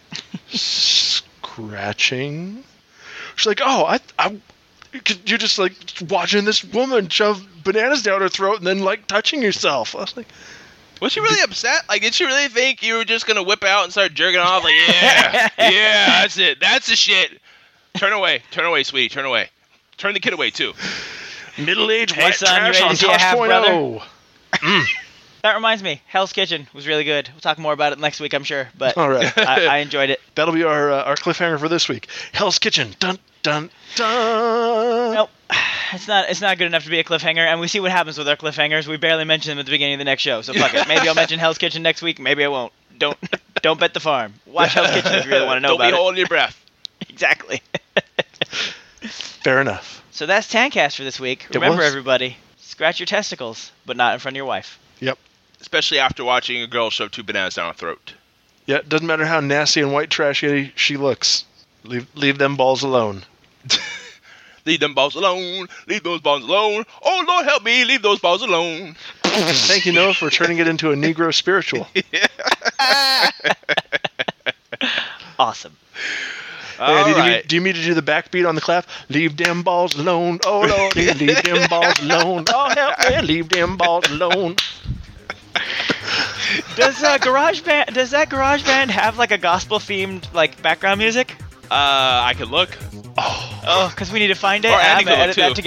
"Scratching." She's like, "Oh, you're just watching this woman shove bananas down her throat and then touching yourself." I was like, was she really upset? Did she really think you were just gonna whip out and start jerking off? Yeah, that's it. That's the shit. Turn away, sweetie. Turn away. Turn the kid away too. Middle-aged Hey, white son, you trash ready on to see a half-brother? Tosh.0. That reminds me, Hell's Kitchen was really good. We'll talk more about it next week, I'm sure. But All right. I enjoyed it. That'll be our cliffhanger for this week. Hell's Kitchen. Dun dun dun. Nope, it's not good enough to be a cliffhanger, and we see what happens with our cliffhangers. We barely mention them at the beginning of the next show, so fuck it. Maybe I'll mention Hell's Kitchen next week. Maybe I won't. Don't bet the farm. Watch Hell's Kitchen if you really want to know about it. Don't be holding your breath. Exactly. Fair enough. So that's Tancast for this week. Remember, everybody, scratch your testicles, but not in front of your wife. Yep. Especially after watching a girl shove 2 bananas down her throat. Yeah, it doesn't matter how nasty and white trashy she looks. Leave them balls alone. Leave them balls alone. Leave those balls alone. Oh, Lord help me. Leave those balls alone. Thank you, Noah, for turning it into a Negro spiritual. Awesome. Andy, right. do you mean to do the backbeat on the clap? Leave them balls alone. Oh, Lord, leave them balls alone. Oh, help me. Leave them balls alone. Does that GarageBand have a gospel themed background music? I could look. Oh, because we need to find it. Or I'm Andy gonna could edit look,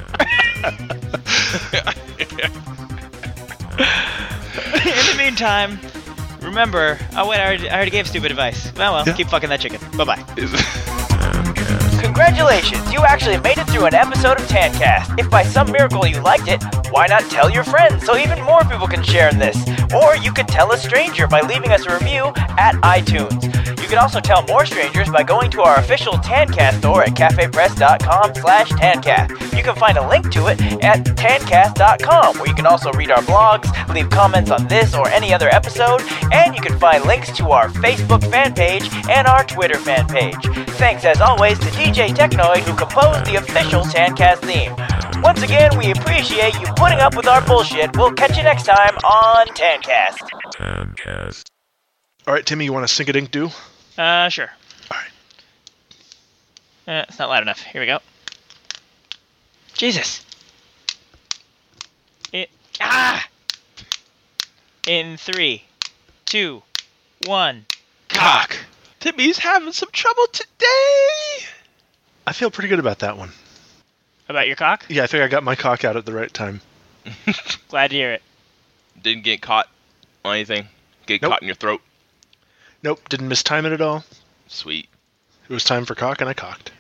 that together. In the meantime, remember. Oh wait, I already gave stupid advice. Well, Yeah. Keep fucking that chicken. Bye. Congratulations, you actually made it through an episode of Tancast. If by some miracle you liked it, why not tell your friends so even more people can share in this? Or you could tell a stranger by leaving us a review at iTunes. You You can also tell more strangers by going to our official Tancast store at cafepress.com/Tancast. You can find a link to it at tancast.com, where you can also read our blogs, leave comments on this or any other episode, and you can find links to our Facebook fan page and our Twitter fan page. Thanks as always to DJ Technoid, who composed the official Tancast theme. Once again, we appreciate you putting up with our bullshit. We'll catch you next time on Tancast. All right, Timmy, you want to sink-a-dink-do? Sure. All right. It's not loud enough. Here we go. Jesus. In 3, 2, 1. Cock. Timmy's having some trouble today. I feel pretty good about that one. About your cock? Yeah, I think I got my cock out at the right time. Glad to hear it. Didn't get caught on anything? Get Nope. caught in your throat? Nope, didn't mistime it at all. Sweet. It was time for cock, and I cocked.